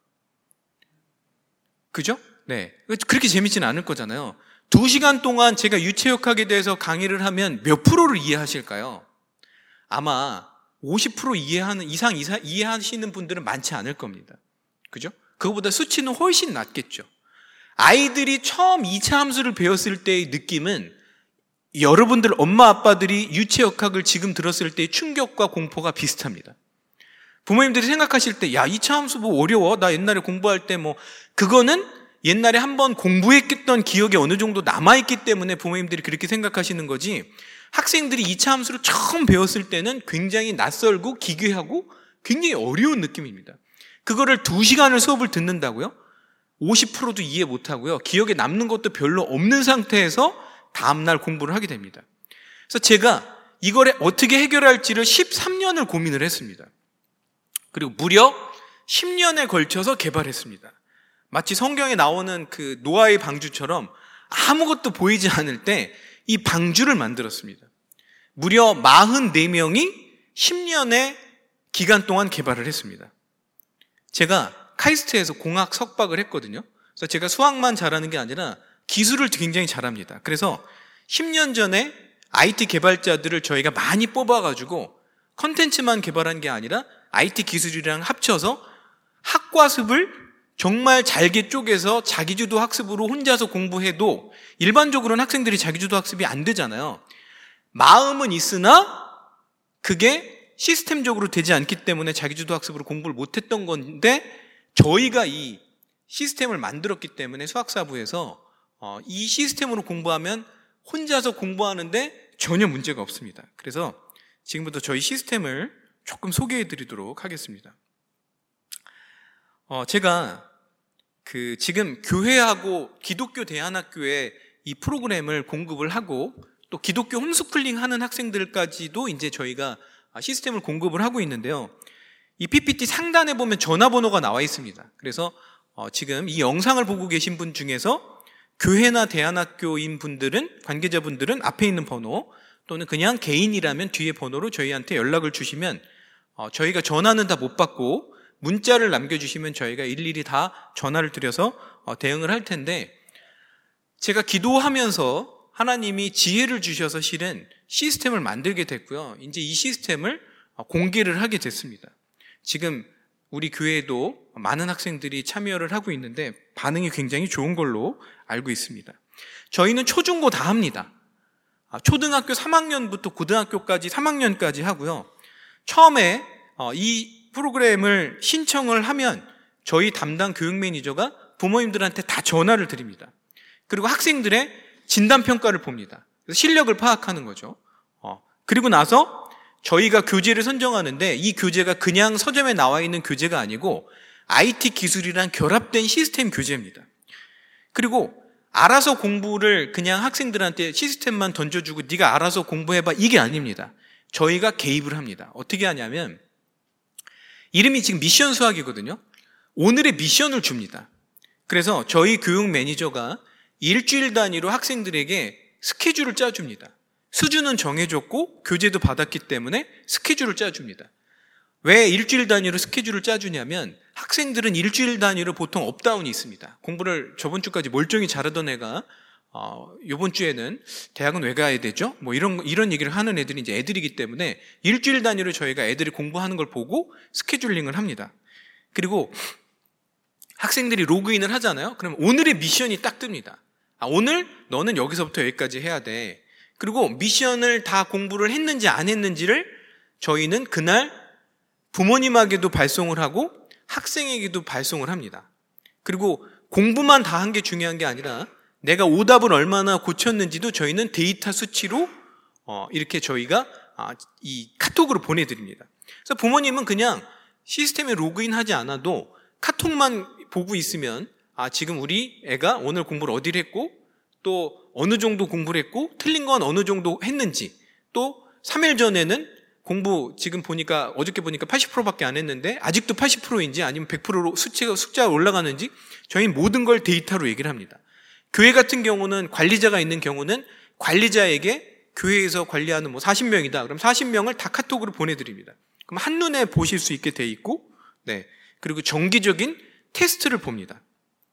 그죠? 네. 그렇게 재밌지는 않을 거잖아요. 두 시간 동안 제가 유체역학에 대해서 강의를 하면 몇 프로를 이해하실까요? 아마 오십 퍼센트 이해하는, 이상 이상 이해하시는 분들은 많지 않을 겁니다. 그죠? 그거보다 수치는 훨씬 낮겠죠. 아이들이 처음 이 차 함수를 배웠을 때의 느낌은 여러분들 엄마 아빠들이 유체역학을 지금 들었을 때의 충격과 공포가 비슷합니다. 부모님들이 생각하실 때, 야, 이 차 함수 뭐 어려워? 나 옛날에 공부할 때 뭐, 그거는 옛날에 한번 공부했던 기억이 어느 정도 남아있기 때문에 부모님들이 그렇게 생각하시는 거지, 학생들이 이 차 함수를 처음 배웠을 때는 굉장히 낯설고 기괴하고 굉장히 어려운 느낌입니다. 그거를 두 시간을 수업을 듣는다고요? 오십 퍼센트도 이해 못하고요, 기억에 남는 것도 별로 없는 상태에서 다음날 공부를 하게 됩니다. 그래서 제가 이걸 어떻게 해결할지를 십삼 년을 고민을 했습니다. 그리고 무려 십 년에 걸쳐서 개발했습니다. 마치 성경에 나오는 그 노아의 방주처럼 아무것도 보이지 않을 때 이 방주를 만들었습니다. 무려 사십사 명이 십 년의 기간 동안 개발을 했습니다. 제가 카이스트에서 공학 석박을 했거든요. 그래서 제가 수학만 잘하는 게 아니라 기술을 굉장히 잘합니다. 그래서 십 년 전에 아이티 개발자들을 저희가 많이 뽑아가지고 컨텐츠만 개발한 게 아니라 아이티 기술이랑 합쳐서 학과습을 정말 잘게 쪼개서 자기주도 학습으로 혼자서 공부해도, 일반적으로는 학생들이 자기주도 학습이 안 되잖아요. 마음은 있으나 그게 시스템적으로 되지 않기 때문에 자기주도 학습으로 공부를 못했던 건데, 저희가 이 시스템을 만들었기 때문에 수학사부에서 이 시스템으로 공부하면 혼자서 공부하는데 전혀 문제가 없습니다. 그래서 지금부터 저희 시스템을 조금 소개해 드리도록 하겠습니다. 어, 제가 그 지금 교회하고 기독교 대안학교에 이 프로그램을 공급을 하고, 또 기독교 홈스쿨링 하는 학생들까지도 이제 저희가 시스템을 공급을 하고 있는데요. 이 피피티 상단에 보면 전화번호가 나와 있습니다. 그래서 어, 지금 이 영상을 보고 계신 분 중에서 교회나 대안학교인 분들은, 관계자분들은 앞에 있는 번호, 또는 그냥 개인이라면 뒤에 번호로 저희한테 연락을 주시면 어, 저희가 전화는 다 못 받고 문자를 남겨주시면 저희가 일일이 다 전화를 드려서 어, 대응을 할 텐데, 제가 기도하면서 하나님이 지혜를 주셔서 실은 시스템을 만들게 됐고요. 이제 이 시스템을 어, 공개를 하게 됐습니다. 지금 우리 교회에도 많은 학생들이 참여를 하고 있는데 반응이 굉장히 좋은 걸로 알고 있습니다. 저희는 초중고 다 합니다. 초등학교 삼 학년부터 고등학교까지 삼 학년까지 하고요. 처음에 이 프로그램을 신청을 하면 저희 담당 교육 매니저가 부모님들한테 다 전화를 드립니다. 그리고 학생들의 진단평가를 봅니다. 그래서 실력을 파악하는 거죠. 그리고 나서 저희가 교재를 선정하는데, 이 교재가 그냥 서점에 나와 있는 교재가 아니고 아이티 기술이랑 결합된 시스템 교재입니다. 그리고 알아서 공부를 그냥 학생들한테 시스템만 던져주고 네가 알아서 공부해봐 이게 아닙니다. 저희가 개입을 합니다. 어떻게 하냐면 이름이 지금 미션 수학이거든요. 오늘의 미션을 줍니다. 그래서 저희 교육 매니저가 일주일 단위로 학생들에게 스케줄을 짜줍니다. 수준은 정해졌고 교재도 받았기 때문에 스케줄을 짜줍니다. 왜 일주일 단위로 스케줄을 짜주냐면 학생들은 일주일 단위로 보통 업다운이 있습니다. 공부를 저번 주까지 멀쩡히 잘하던 애가 어, 이번 주에는 대학은 왜 가야 되죠? 뭐 이런 이런 얘기를 하는 애들이 이제 애들이기 때문에 일주일 단위로 저희가 애들이 공부하는 걸 보고 스케줄링을 합니다. 그리고 학생들이 로그인을 하잖아요. 그럼 오늘의 미션이 딱 뜹니다. 아, 오늘 너는 여기서부터 여기까지 해야 돼. 그리고 미션을 다 공부를 했는지 안 했는지를 저희는 그날 부모님에게도 발송을 하고 학생에게도 발송을 합니다. 그리고 공부만 다 한 게 중요한 게 아니라 내가 오답을 얼마나 고쳤는지도 저희는 데이터 수치로 어, 이렇게 저희가 아, 이 카톡으로 보내드립니다. 그래서 부모님은 그냥 시스템에 로그인하지 않아도 카톡만 보고 있으면 아 지금 우리 애가 오늘 공부를 어디를 했고 또 어느 정도 공부를 했고 틀린 건 어느 정도 했는지 또 삼 일 전에는 공부 지금 보니까 어저께 보니까 팔십 퍼센트밖에 안 했는데 아직도 팔십 퍼센트인지 아니면 백 퍼센트로 수치가 숫자가 올라가는지 저희는 모든 걸 데이터로 얘기를 합니다. 교회 같은 경우는 관리자가 있는 경우는 관리자에게 교회에서 관리하는 뭐 사십 명이다. 그럼 사십 명을 다 카톡으로 보내드립니다. 그럼 한눈에 보실 수 있게 돼 있고, 네. 그리고 정기적인 테스트를 봅니다.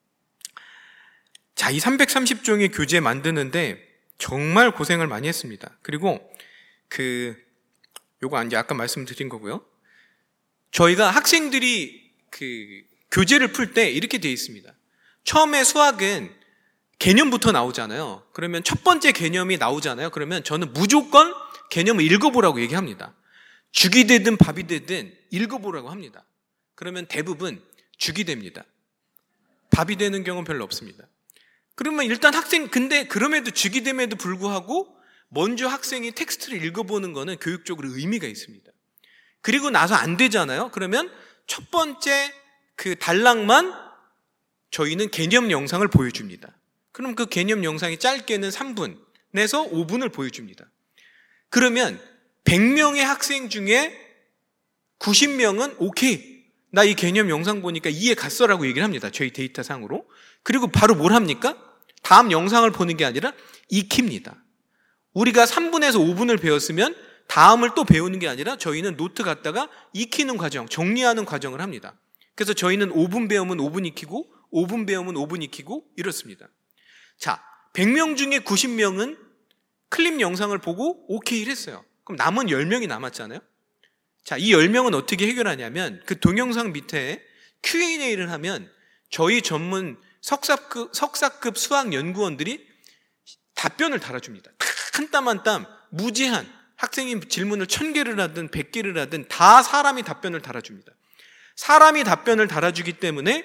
자, 이 삼백삼십 종의 교재 만드는데 정말 고생을 많이 했습니다. 그리고 그, 요거 이제 아까 말씀드린 거고요. 저희가 학생들이 그 교재를 풀 때 이렇게 돼 있습니다. 처음에 수학은 개념부터 나오잖아요. 그러면 첫 번째 개념이 나오잖아요. 그러면 저는 무조건 개념을 읽어보라고 얘기합니다. 죽이 되든 밥이 되든 읽어보라고 합니다. 그러면 대부분 죽이 됩니다. 밥이 되는 경우는 별로 없습니다. 그러면 일단 학생, 근데 그럼에도 죽이 됨에도 불구하고 먼저 학생이 텍스트를 읽어보는 거는 교육적으로 의미가 있습니다. 그리고 나서 안 되잖아요. 그러면 첫 번째 그 단락만 저희는 개념 영상을 보여줍니다. 그럼 그 개념 영상이 짧게는 삼 분에서 오 분을 보여줍니다. 그러면 백 명의 학생 중에 구십 명은 오케이, 나 이 개념 영상 보니까 이해 갔어라고 얘기를 합니다. 저희 데이터상으로. 그리고 바로 뭘 합니까? 다음 영상을 보는 게 아니라 익힙니다. 우리가 삼 분에서 오 분을 배웠으면 다음을 또 배우는 게 아니라 저희는 노트 갖다가 익히는 과정, 정리하는 과정을 합니다. 그래서 저희는 오 분 배우면 오 분 익히고 오 분 배우면 오 분 익히고 이렇습니다. 자, 백 명 중에 구십 명은 클립 영상을 보고 오케이를 했어요. 그럼 남은 열 명이 남았잖아요. 자, 이 열 명은 어떻게 해결하냐면 그 동영상 밑에 큐 앤 에이를 하면 저희 전문 석사급, 석사급 수학 연구원들이 답변을 달아줍니다. 한 땀 한 땀 무제한 학생이 질문을 천 개를 하든 백 개를 하든 다 사람이 답변을 달아줍니다. 사람이 답변을 달아주기 때문에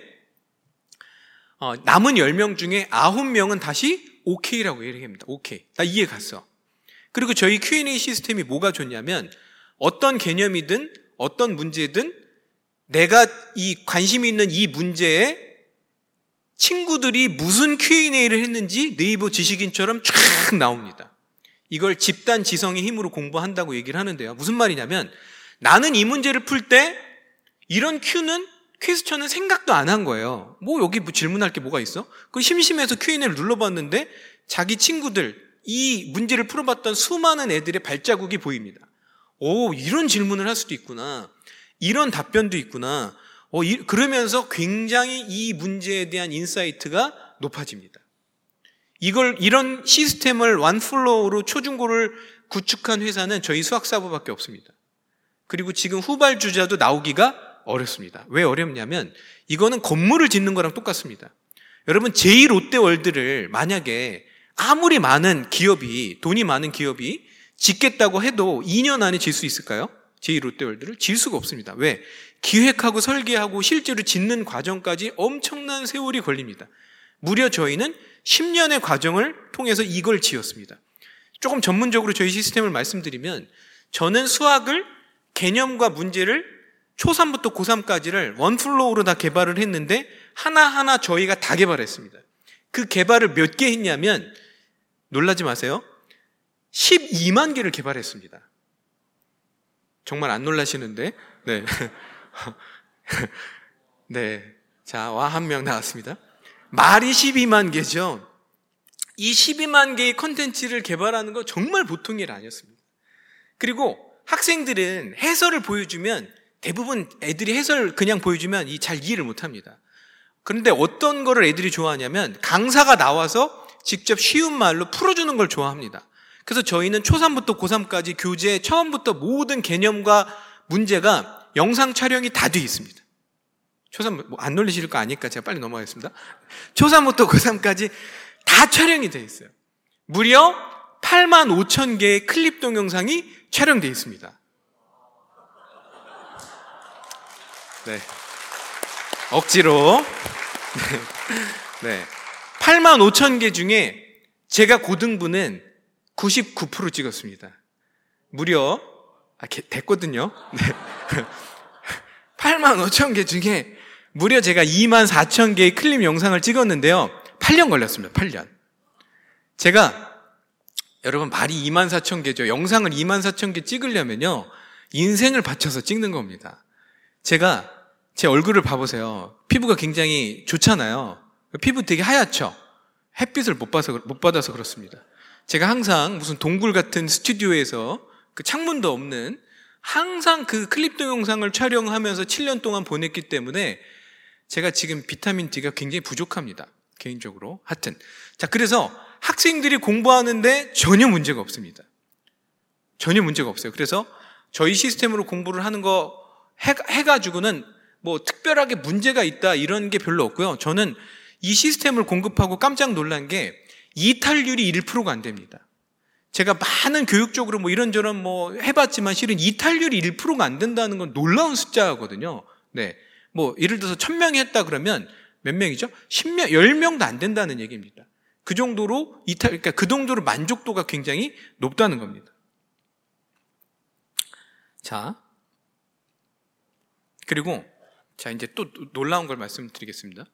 어, 남은 열 명 중에 아홉 명은 다시 오케이라고 얘기합니다. 오케이. 나 이해 갔어. 그리고 저희 큐 앤 에이 시스템이 뭐가 좋냐면 어떤 개념이든 어떤 문제든 내가 이 관심 있는 이 문제에 친구들이 무슨 큐 앤 에이를 했는지 네이버 지식인처럼 쫙 나옵니다. 이걸 집단 지성의 힘으로 공부한다고 얘기를 하는데요. 무슨 말이냐면 나는 이 문제를 풀 때 이런 큐는 퀘스천은 생각도 안 한 거예요. 뭐 여기 뭐 질문할 게 뭐가 있어? 그 심심해서 큐 앤 에이를 눌러봤는데 자기 친구들 이 문제를 풀어봤던 수많은 애들의 발자국이 보입니다. 오, 이런 질문을 할 수도 있구나. 이런 답변도 있구나. 어, 이, 그러면서 굉장히 이 문제에 대한 인사이트가 높아집니다. 이걸, 이런 시스템을 원플로우로 초중고를 구축한 회사는 저희 수학사부밖에 없습니다. 그리고 지금 후발주자도 나오기가 어렵습니다. 왜 어렵냐면 이거는 건물을 짓는 거랑 똑같습니다. 여러분 제이 롯데월드를 만약에 아무리 많은 기업이 돈이 많은 기업이 짓겠다고 해도 이 년 안에 질 수 있을까요? 제이 롯데월드를 질 수가 없습니다. 왜? 기획하고 설계하고 실제로 짓는 과정까지 엄청난 세월이 걸립니다. 무려 저희는 십 년의 과정을 통해서 이걸 지었습니다. 조금 전문적으로 저희 시스템을 말씀드리면 저는 수학을 개념과 문제를 초삼부터 고삼까지를 원플로우로 다 개발을 했는데 하나하나 저희가 다 개발했습니다. 그 개발을 몇 개 했냐면, 놀라지 마세요. 십이만 개를 개발했습니다. 정말 안 놀라시는데? 네. 네. 자, 와, 한 명 나왔습니다. 말이 십이만 개죠. 이 십이만 개의 컨텐츠를 개발하는 거 정말 보통 일 아니었습니다. 그리고 학생들은 해설을 보여주면 대부분 애들이 해설 그냥 보여주면 이 잘 이해를 못 합니다. 그런데 어떤 거를 애들이 좋아하냐면 강사가 나와서 직접 쉬운 말로 풀어주는 걸 좋아합니다. 그래서 저희는 초삼부터 고삼까지 교재 처음부터 모든 개념과 문제가 영상 촬영이 다 돼 있습니다. 초삼, 뭐 안 놀리실 거 아니까 제가 빨리 넘어가겠습니다. 초삼부터 고삼까지 다 촬영이 돼 있어요. 무려 팔만 오천 개의 클립 동영상이 촬영돼 있습니다. 네. 억지로. 네. 네. 팔만 오천 개 중에 제가 고등부는 구십구 퍼센트 찍었습니다. 무려, 아, 개, 됐거든요. 네. 팔만 오천 개 중에 무려 제가 이만 사천 개의 클립 영상을 찍었는데요. 팔 년 걸렸습니다. 팔 년. 제가, 여러분, 말이 이만 사천 개죠. 영상을 이만 사천 개 찍으려면요, 인생을 바쳐서 찍는 겁니다. 제가 제 얼굴을 봐보세요. 피부가 굉장히 좋잖아요. 피부 되게 하얗죠? 햇빛을 못 봐서, 못 받아서 그렇습니다. 제가 항상 무슨 동굴 같은 스튜디오에서 그 창문도 없는 항상 그 클립 동영상을 촬영하면서 칠 년 동안 보냈기 때문에 제가 지금 비타민 D가 굉장히 부족합니다. 개인적으로. 하여튼. 자, 그래서 학생들이 공부하는데 전혀 문제가 없습니다. 전혀 문제가 없어요. 그래서 저희 시스템으로 공부를 하는 거 해, 해가지고는 뭐 특별하게 문제가 있다 이런 게 별로 없고요. 저는 이 시스템을 공급하고 깜짝 놀란 게 이탈률이 일 퍼센트가 안 됩니다. 제가 많은 교육적으로 뭐 이런저런 뭐 해봤지만 실은 이탈률이 일 퍼센트가 안 된다는 건 놀라운 숫자거든요. 네. 뭐 예를 들어서 천 명이 했다 그러면 몇 명이죠? 십 명, 십 명도 안 된다는 얘기입니다. 그 정도로 이탈, 그러니까 그 정도로 만족도가 굉장히 높다는 겁니다. 자. 그리고 자, 이제 또 놀라운 걸 말씀드리겠습니다.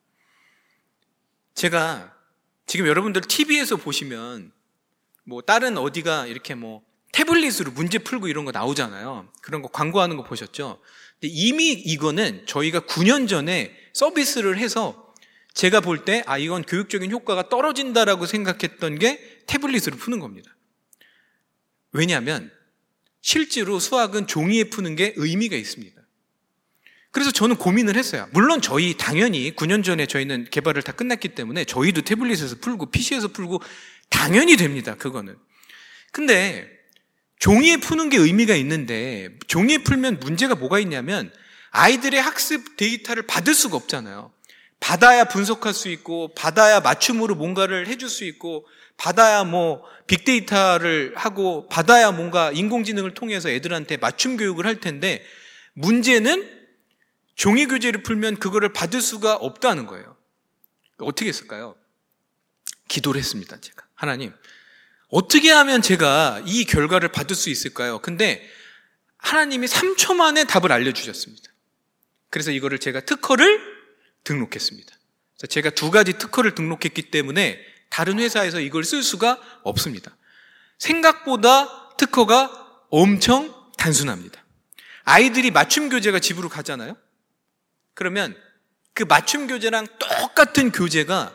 제가 지금 여러분들 티비에서 보시면 뭐 다른 어디가 이렇게 뭐 태블릿으로 문제 풀고 이런 거 나오잖아요. 그런 거 광고하는 거 보셨죠? 근데 이미 이거는 저희가 구 년 전에 서비스를 해서 제가 볼 때 아, 이건 교육적인 효과가 떨어진다라고 생각했던 게 태블릿으로 푸는 겁니다. 왜냐하면 실제로 수학은 종이에 푸는 게 의미가 있습니다. 그래서 저는 고민을 했어요. 물론 저희 당연히 구 년 전에 저희는 개발을 다 끝났기 때문에 저희도 태블릿에서 풀고 피시에서 풀고 당연히 됩니다. 그거는. 근데 종이에 푸는 게 의미가 있는데 종이에 풀면 문제가 뭐가 있냐면 아이들의 학습 데이터를 받을 수가 없잖아요. 받아야 분석할 수 있고 받아야 맞춤으로 뭔가를 해줄 수 있고 받아야 뭐 빅데이터를 하고 받아야 뭔가 인공지능을 통해서 애들한테 맞춤 교육을 할 텐데 문제는 종이 교재를 풀면 그거를 받을 수가 없다는 거예요. 어떻게 했을까요? 기도를 했습니다. 제가. 하나님, 어떻게 하면 제가 이 결과를 받을 수 있을까요? 근데 하나님이 삼 초 만에 답을 알려주셨습니다. 그래서 이거를 제가 특허를 등록했습니다. 제가 두 가지 특허를 등록했기 때문에 다른 회사에서 이걸 쓸 수가 없습니다. 생각보다 특허가 엄청 단순합니다. 아이들이 맞춤 교재가 집으로 가잖아요. 그러면 그 맞춤 교재랑 똑같은 교재가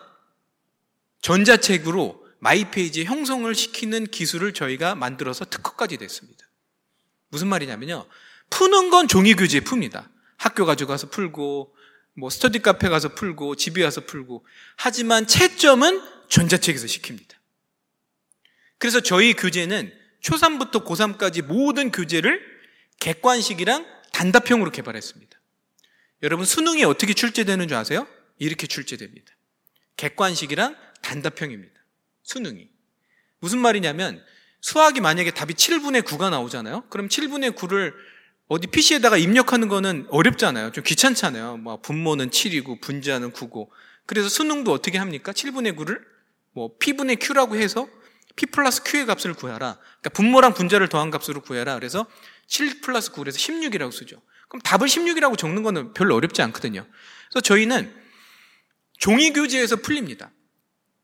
전자책으로 마이페이지에 형성을 시키는 기술을 저희가 만들어서 특허까지 냈습니다. 무슨 말이냐면요. 푸는 건 종이 교재에 풉니다. 학교 가져가서 풀고 뭐 스터디 카페 가서 풀고 집에 와서 풀고 하지만 채점은 전자책에서 시킵니다. 그래서 저희 교재는 초삼부터 고삼까지 모든 교재를 객관식이랑 단답형으로 개발했습니다. 여러분 수능이 어떻게 출제되는 줄 아세요? 이렇게 출제됩니다. 객관식이랑 단답형입니다. 수능이. 무슨 말이냐면 수학이 만약에 답이 칠분의 구가 나오잖아요. 그럼 칠분의 구를 어디 피시에다가 입력하는 거는 어렵잖아요. 좀 귀찮잖아요. 뭐 분모는 칠이고 분자는 구고. 그래서 수능도 어떻게 합니까? 칠분의 구를 뭐 P분의 Q라고 해서 P 플러스 Q의 값을 구해라. 그러니까 분모랑 분자를 더한 값으로 구해라. 그래서 칠 플러스 구 그래서 십육이라고 쓰죠. 그럼 답을 십육이라고 적는 거는 별로 어렵지 않거든요. 그래서 저희는 종이 교재에서 풀립니다.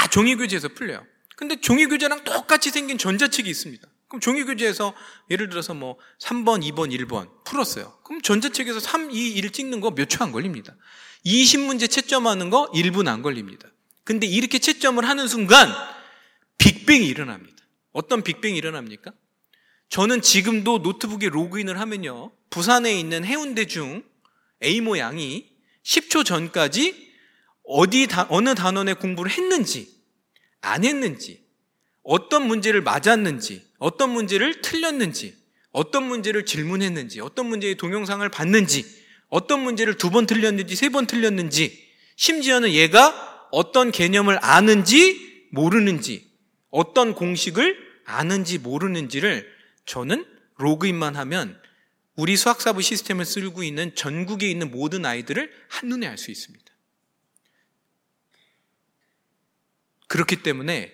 종이교재에서 풀려요. 근데 종이교재랑 똑같이 생긴 전자책이 있습니다. 그럼 종이교재에서 예를 들어서 뭐 삼 번, 이 번, 일 번 풀었어요. 그럼 전자책에서 삼, 이, 일 찍는 거 몇 초 안 걸립니다. 이십 문제 채점하는 거 일 분 안 걸립니다. 근데 이렇게 채점을 하는 순간 빅뱅이 일어납니다. 어떤 빅뱅이 일어납니까? 저는 지금도 노트북에 로그인을 하면요, 부산에 있는 해운대 중 A 모양이 십 초 전까지 어디 다, 어느 단원의 공부를 했는지 안 했는지, 어떤 문제를 맞았는지, 어떤 문제를 틀렸는지, 어떤 문제를 질문했는지, 어떤 문제의 동영상을 봤는지, 어떤 문제를 두 번 틀렸는지 세 번 틀렸는지, 심지어는 얘가 어떤 개념을 아는지 모르는지, 어떤 공식을 아는지 모르는지를 저는 로그인만 하면 우리 수학사부 시스템을 쓰고 있는 전국에 있는 모든 아이들을 한눈에 알 수 있습니다. 그렇기 때문에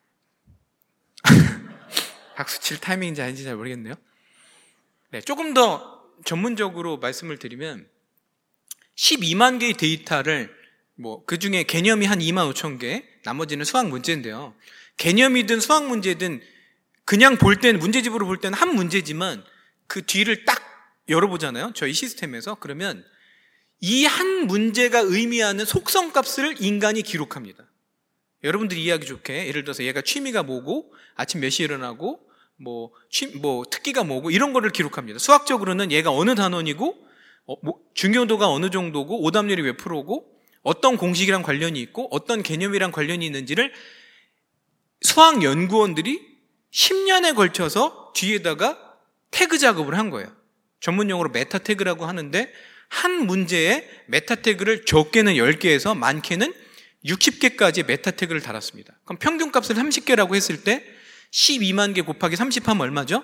박수 칠 타이밍인지 아닌지 잘 모르겠네요. 네, 조금 더 전문적으로 말씀을 드리면 십이만 개의 데이터를 뭐 그 중에 개념이 한 이만 오천 개, 나머지는 수학 문제인데요. 개념이든 수학 문제든 그냥 볼 때는, 문제집으로 볼 때는 한 문제지만 그 뒤를 딱 열어보잖아요, 저희 시스템에서. 그러면 이 한 문제가 의미하는 속성값을 인간이 기록합니다. 여러분들이 이해하기 좋게, 예를 들어서 얘가 취미가 뭐고, 아침 몇 시에 일어나고, 뭐, 취, 뭐, 특기가 뭐고, 이런 거를 기록합니다. 수학적으로는 얘가 어느 단원이고, 어, 뭐, 중요도가 어느 정도고, 오답률이 몇 프로고, 어떤 공식이랑 관련이 있고, 어떤 개념이랑 관련이 있는지를 수학 연구원들이 십 년에 걸쳐서 뒤에다가 태그 작업을 한 거예요. 전문 용어로 메타 태그라고 하는데, 한 문제에 메타 태그를 적게는 열 개에서 많게는 육십 개까지 메타 태그를 달았습니다. 그럼 평균값을 삼십 개라고 했을 때 십이만 개 곱하기 삼십 하면 얼마죠?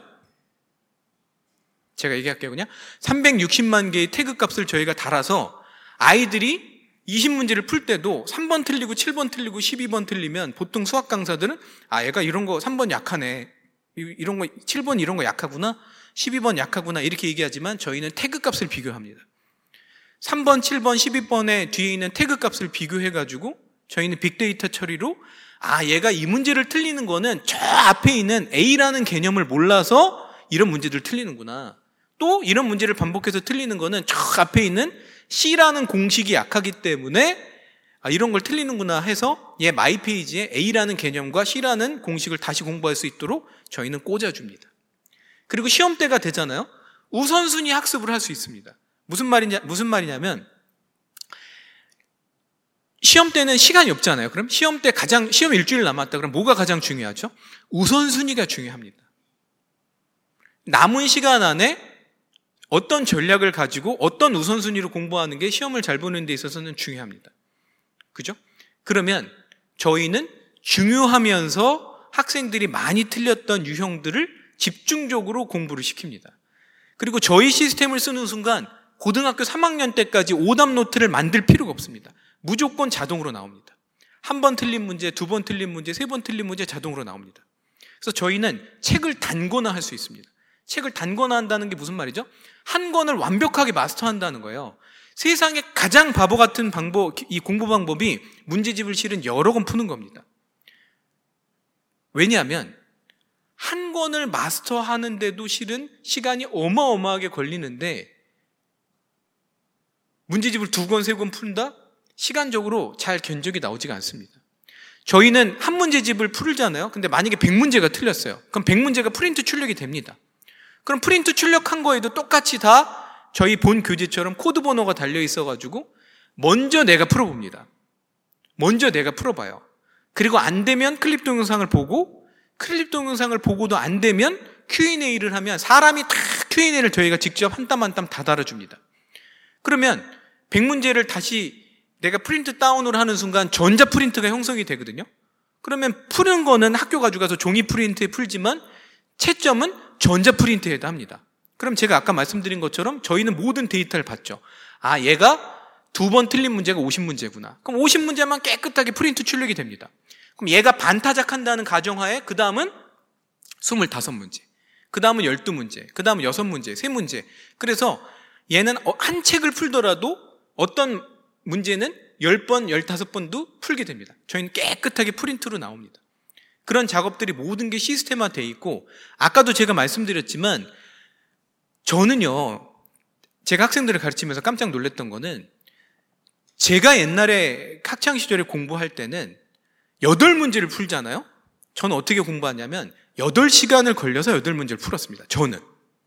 제가 얘기할게요. 그냥 삼백육십만 개의 태그 값을 저희가 달아서 아이들이 이십 문제를 풀 때도 삼 번 틀리고 칠 번 틀리고 십이 번 틀리면 보통 수학 강사들은 아, 얘가 이런 거 삼 번 약하네, 이런 거 칠 번 이런 거 약하구나, 십이 번 약하구나, 이렇게 얘기하지만 저희는 태그 값을 비교합니다. 삼 번, 칠 번, 십이 번에 뒤에 있는 태그 값을 비교해가지고 저희는 빅데이터 처리로 아, 얘가 이 문제를 틀리는 거는 저 앞에 있는 A라는 개념을 몰라서 이런 문제들 틀리는구나, 또 이런 문제를 반복해서 틀리는 거는 저 앞에 있는 C라는 공식이 약하기 때문에 아, 이런 걸 틀리는구나 해서 얘 마이 페이지에 A라는 개념과 C라는 공식을 다시 공부할 수 있도록 저희는 꽂아줍니다. 그리고 시험 때가 되잖아요. 우선순위 학습을 할 수 있습니다. 무슨 말이냐, 무슨 말이냐면 시험 때는 시간이 없잖아요. 그럼 시험 때 가장, 시험 일주일 남았다. 그럼 뭐가 가장 중요하죠? 우선순위가 중요합니다. 남은 시간 안에 어떤 전략을 가지고 어떤 우선순위로 공부하는 게 시험을 잘 보는 데 있어서는 중요합니다. 그죠? 그러면 저희는 중요하면서 학생들이 많이 틀렸던 유형들을 집중적으로 공부를 시킵니다. 그리고 저희 시스템을 쓰는 순간 고등학교 삼 학년 때까지 오답 노트를 만들 필요가 없습니다. 무조건 자동으로 나옵니다. 한 번 틀린 문제, 두 번 틀린 문제, 세 번 틀린 문제 자동으로 나옵니다. 그래서 저희는 책을 단거나 할 수 있습니다. 책을 단거나 한다는 게 무슨 말이죠? 한 권을 완벽하게 마스터한다는 거예요. 세상에 가장 바보 같은 방법, 이 공부 방법이 문제집을 실은 여러 권 푸는 겁니다. 왜냐하면 한 권을 마스터하는데도 실은 시간이 어마어마하게 걸리는데 문제집을 두 권, 세 권 푼다? 시간적으로 잘 견적이 나오지가 않습니다. 저희는 한 문제집을 풀잖아요. 근데 만약에 백 문제가 틀렸어요. 그럼 백 문제가 프린트 출력이 됩니다. 그럼 프린트 출력한 거에도 똑같이 다 저희 본 교재처럼 코드 번호가 달려 있어가지고 먼저 내가 풀어봅니다. 먼저 내가 풀어봐요. 그리고 안 되면 클립 동영상을 보고, 클립 동영상을 보고도 안 되면 큐 앤 에이를 하면 사람이 다 큐 앤 에이를 저희가 직접 한 땀 한 땀 다 달아줍니다. 그러면 백 문제를 다시 내가 프린트 다운을 하는 순간 전자 프린트가 형성이 되거든요. 그러면 푸는 거는 학교 가져가서 종이 프린트에 풀지만 채점은 전자 프린트에다 합니다. 그럼 제가 아까 말씀드린 것처럼 저희는 모든 데이터를 봤죠. 아, 얘가 두 번 틀린 문제가 오십 문제구나. 그럼 오십 문제만 깨끗하게 프린트 출력이 됩니다. 그럼 얘가 반타작한다는 가정하에 그 다음은 스물다섯 문제, 그 다음은 열두 문제, 그 다음은 여섯 문제, 세 문제. 그래서 얘는 한 책을 풀더라도 어떤 문제는 열 번, 열다섯 번도 풀게 됩니다. 저희는 깨끗하게 프린트로 나옵니다. 그런 작업들이 모든 게 시스템화되어 있고, 아까도 제가 말씀드렸지만 저는요, 제가 학생들을 가르치면서 깜짝 놀랐던 거는, 제가 옛날에 학창시절에 공부할 때는 여덟 문제를 풀잖아요. 저는 어떻게 공부하냐면 여덟 시간을 걸려서 여덟 문제를 풀었습니다. 저는.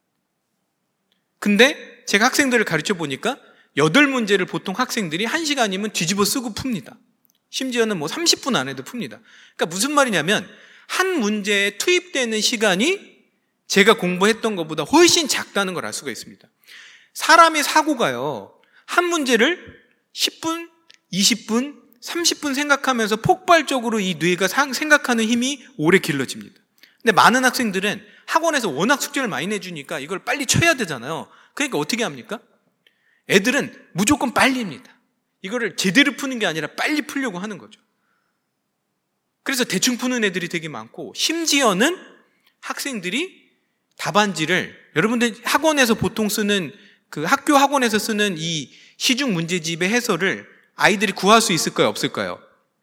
근데 제가 학생들을 가르쳐 보니까 여덟 문제를 보통 학생들이 한 시간이면 뒤집어 쓰고 풉니다. 심지어는 뭐 삼십 분 안에도 풉니다. 그러니까 무슨 말이냐면 한 문제에 투입되는 시간이 제가 공부했던 것보다 훨씬 작다는 걸 알 수가 있습니다. 사람의 사고가요, 한 문제를 십 분, 이십 분, 삼십 분 생각하면서 폭발적으로 이 뇌가 생각하는 힘이 오래 길러집니다. 근데 많은 학생들은 학원에서 워낙 숙제를 많이 내주니까 이걸 빨리 쳐야 되잖아요. 그러니까 어떻게 합니까? 애들은 무조건 빨리입니다. 이거를 제대로 푸는 게 아니라 빨리 풀려고 하는 거죠. 그래서 대충 푸는 애들이 되게 많고, 심지어는 학생들이 답안지를, 여러분들 학원에서 보통 쓰는, 그 학교 학원에서 쓰는 이 시중 문제집의 해설을 아이들이 구할 수 있을까요? 없을까요?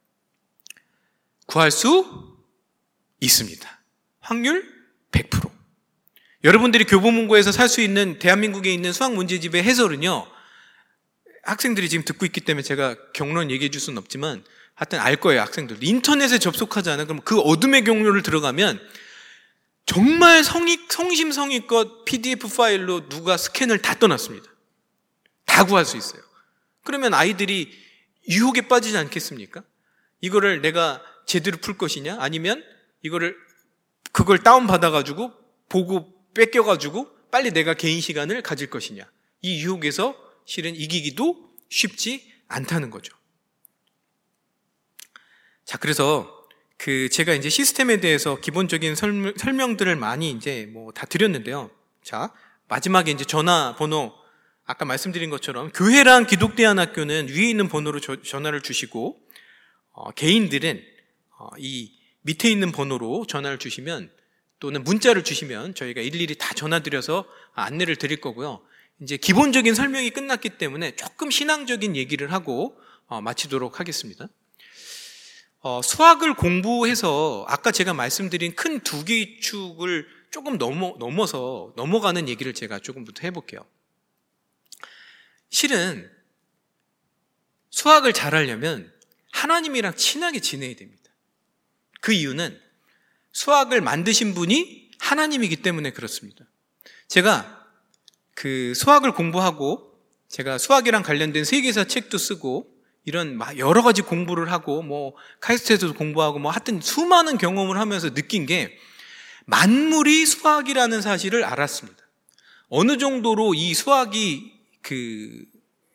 구할 수 있습니다. 확률 백 퍼센트. 여러분들이 교보문고에서 살 수 있는 대한민국에 있는 수학 문제집의 해설은요, 학생들이 지금 듣고 있기 때문에 제가 경로는 얘기해 줄 수는 없지만 하여튼 알 거예요. 학생들 인터넷에 접속하잖아요. 그럼 그 어둠의 경로를 들어가면 정말 성의, 성심성의껏 피디에프 파일로 누가 스캔을 다 떠났습니다. 다 구할 수 있어요. 그러면 아이들이 유혹에 빠지지 않겠습니까? 이거를 내가 제대로 풀 것이냐, 아니면 이거를 그걸 다운받아가지고 보고 뺏겨가지고 빨리 내가 개인 시간을 가질 것이냐, 이 유혹에서 실은 이기기도 쉽지 않다는 거죠. 자, 그래서 그 제가 이제 시스템에 대해서 기본적인 설명, 설명들을 많이 이제 뭐 다 드렸는데요. 자, 마지막에 이제 전화번호, 아까 말씀드린 것처럼 교회랑 기독대안학교는 위에 있는 번호로 저, 전화를 주시고, 어, 개인들은 어, 이 밑에 있는 번호로 전화를 주시면, 또는 문자를 주시면 저희가 일일이 다 전화드려서 안내를 드릴 거고요. 이제 기본적인 설명이 끝났기 때문에 조금 신앙적인 얘기를 하고 어, 마치도록 하겠습니다. 어, 수학을 공부해서 아까 제가 말씀드린 큰 두 개의 축을 조금 넘어, 넘어서 넘어가는 얘기를 제가 조금부터 해볼게요. 실은 수학을 잘하려면 하나님이랑 친하게 지내야 됩니다. 그 이유는 수학을 만드신 분이 하나님이기 때문에 그렇습니다. 제가 그 수학을 공부하고, 제가 수학이랑 관련된 세계사 책도 쓰고, 이런 막 여러 가지 공부를 하고, 뭐 카이스트에서도 공부하고, 뭐 하여튼 수많은 경험을 하면서 느낀 게, 만물이 수학이라는 사실을 알았습니다. 어느 정도로 이 수학이 그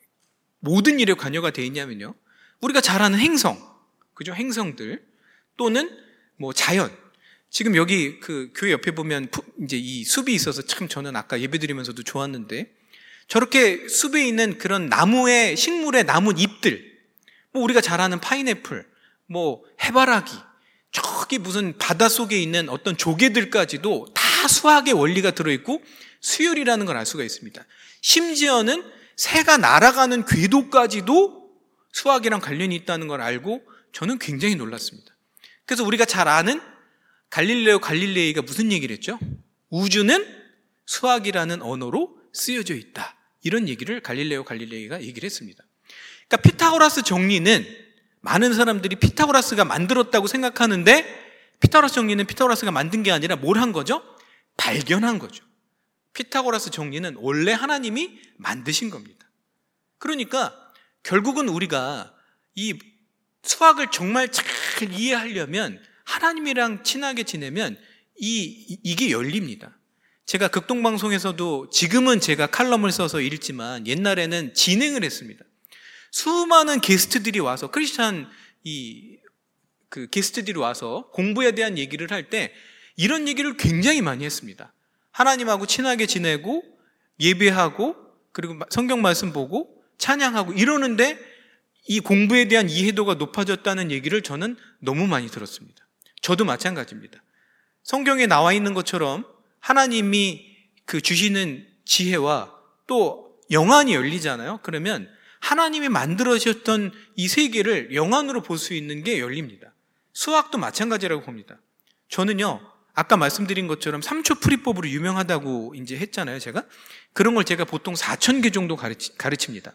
모든 일에 관여가 되어 있냐면요, 우리가 잘 아는 행성, 그죠? 행성들, 또는 뭐 자연. 지금 여기 그 교회 옆에 보면 이제 이 숲이 있어서 참 저는 아까 예배드리면서도 좋았는데, 저렇게 숲에 있는 그런 나무의, 식물의 나무 잎들, 뭐 우리가 잘 아는 파인애플, 뭐 해바라기, 저기 무슨 바닷속에 있는 어떤 조개들까지도 다 수학의 원리가 들어있고 수열이라는 걸 알 수가 있습니다. 심지어는 새가 날아가는 궤도까지도 수학이랑 관련이 있다는 걸 알고 저는 굉장히 놀랐습니다. 그래서 우리가 잘 아는 갈릴레오 갈릴레이가 무슨 얘기를 했죠? 우주는 수학이라는 언어로 쓰여져 있다. 이런 얘기를 갈릴레오 갈릴레이가 얘기를 했습니다. 그러니까 피타고라스 정리는 많은 사람들이 피타고라스가 만들었다고 생각하는데, 피타고라스 정리는 피타고라스가 만든 게 아니라 뭘 한 거죠? 발견한 거죠. 피타고라스 정리는 원래 하나님이 만드신 겁니다. 그러니까 결국은 우리가 이 수학을 정말 잘 이해하려면, 하나님이랑 친하게 지내면 이, 이게 열립니다. 제가 극동방송에서도, 지금은 제가 칼럼을 써서 읽지만 옛날에는 진행을 했습니다. 수많은 게스트들이 와서, 크리스찬 이 그 게스트들이 와서 공부에 대한 얘기를 할 때 이런 얘기를 굉장히 많이 했습니다. 하나님하고 친하게 지내고 예배하고 그리고 성경 말씀 보고 찬양하고 이러는데 이 공부에 대한 이해도가 높아졌다는 얘기를 저는 너무 많이 들었습니다. 저도 마찬가지입니다. 성경에 나와 있는 것처럼 하나님이 그 주시는 지혜와 또 영안이 열리잖아요. 그러면 하나님이 만들어주셨던 이 세계를 영안으로 볼 수 있는 게 열립니다. 수학도 마찬가지라고 봅니다. 저는요, 아까 말씀드린 것처럼 삼 초 풀이법으로 유명하다고 이제 했잖아요, 제가. 그런 걸 제가 보통 사천 개 정도 가르치, 가르칩니다.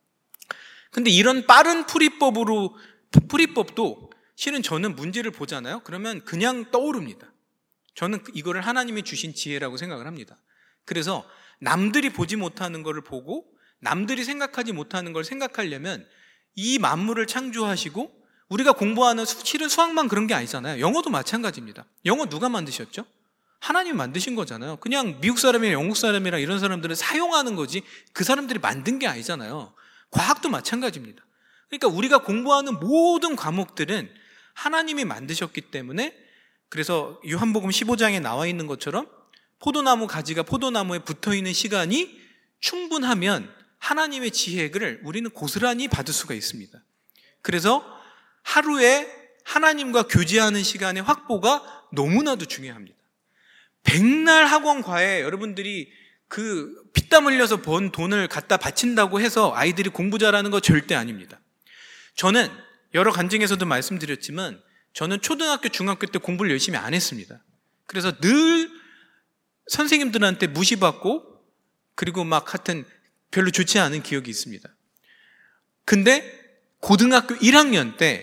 근데 이런 빠른 풀이법으로, 풀이법도 실은 저는 문제를 보잖아요. 그러면 그냥 떠오릅니다. 저는 이거를 하나님이 주신 지혜라고 생각을 합니다. 그래서 남들이 보지 못하는 것을 보고 남들이 생각하지 못하는 걸 생각하려면 이 만물을 창조하시고 우리가 공부하는 실은 수학만 그런 게 아니잖아요. 영어도 마찬가지입니다. 영어 누가 만드셨죠? 하나님이 만드신 거잖아요. 그냥 미국 사람이나 영국 사람이나 이런 사람들은 사용하는 거지 그 사람들이 만든 게 아니잖아요. 과학도 마찬가지입니다. 그러니까 우리가 공부하는 모든 과목들은 하나님이 만드셨기 때문에 그래서 요한복음 십오 장에 나와 있는 것처럼 포도나무 가지가 포도나무에 붙어있는 시간이 충분하면 하나님의 지혜를 우리는 고스란히 받을 수가 있습니다. 그래서 하루에 하나님과 교제하는 시간의 확보가 너무나도 중요합니다. 백날 학원 과외 여러분들이 그 피땀 흘려서 번 돈을 갖다 바친다고 해서 아이들이 공부 잘하는 거 절대 아닙니다. 저는 여러 간증에서도 말씀드렸지만 저는 초등학교, 중학교 때 공부를 열심히 안 했습니다. 그래서 늘 선생님들한테 무시받고 그리고 막 하여튼 별로 좋지 않은 기억이 있습니다. 근데 고등학교 일 학년 때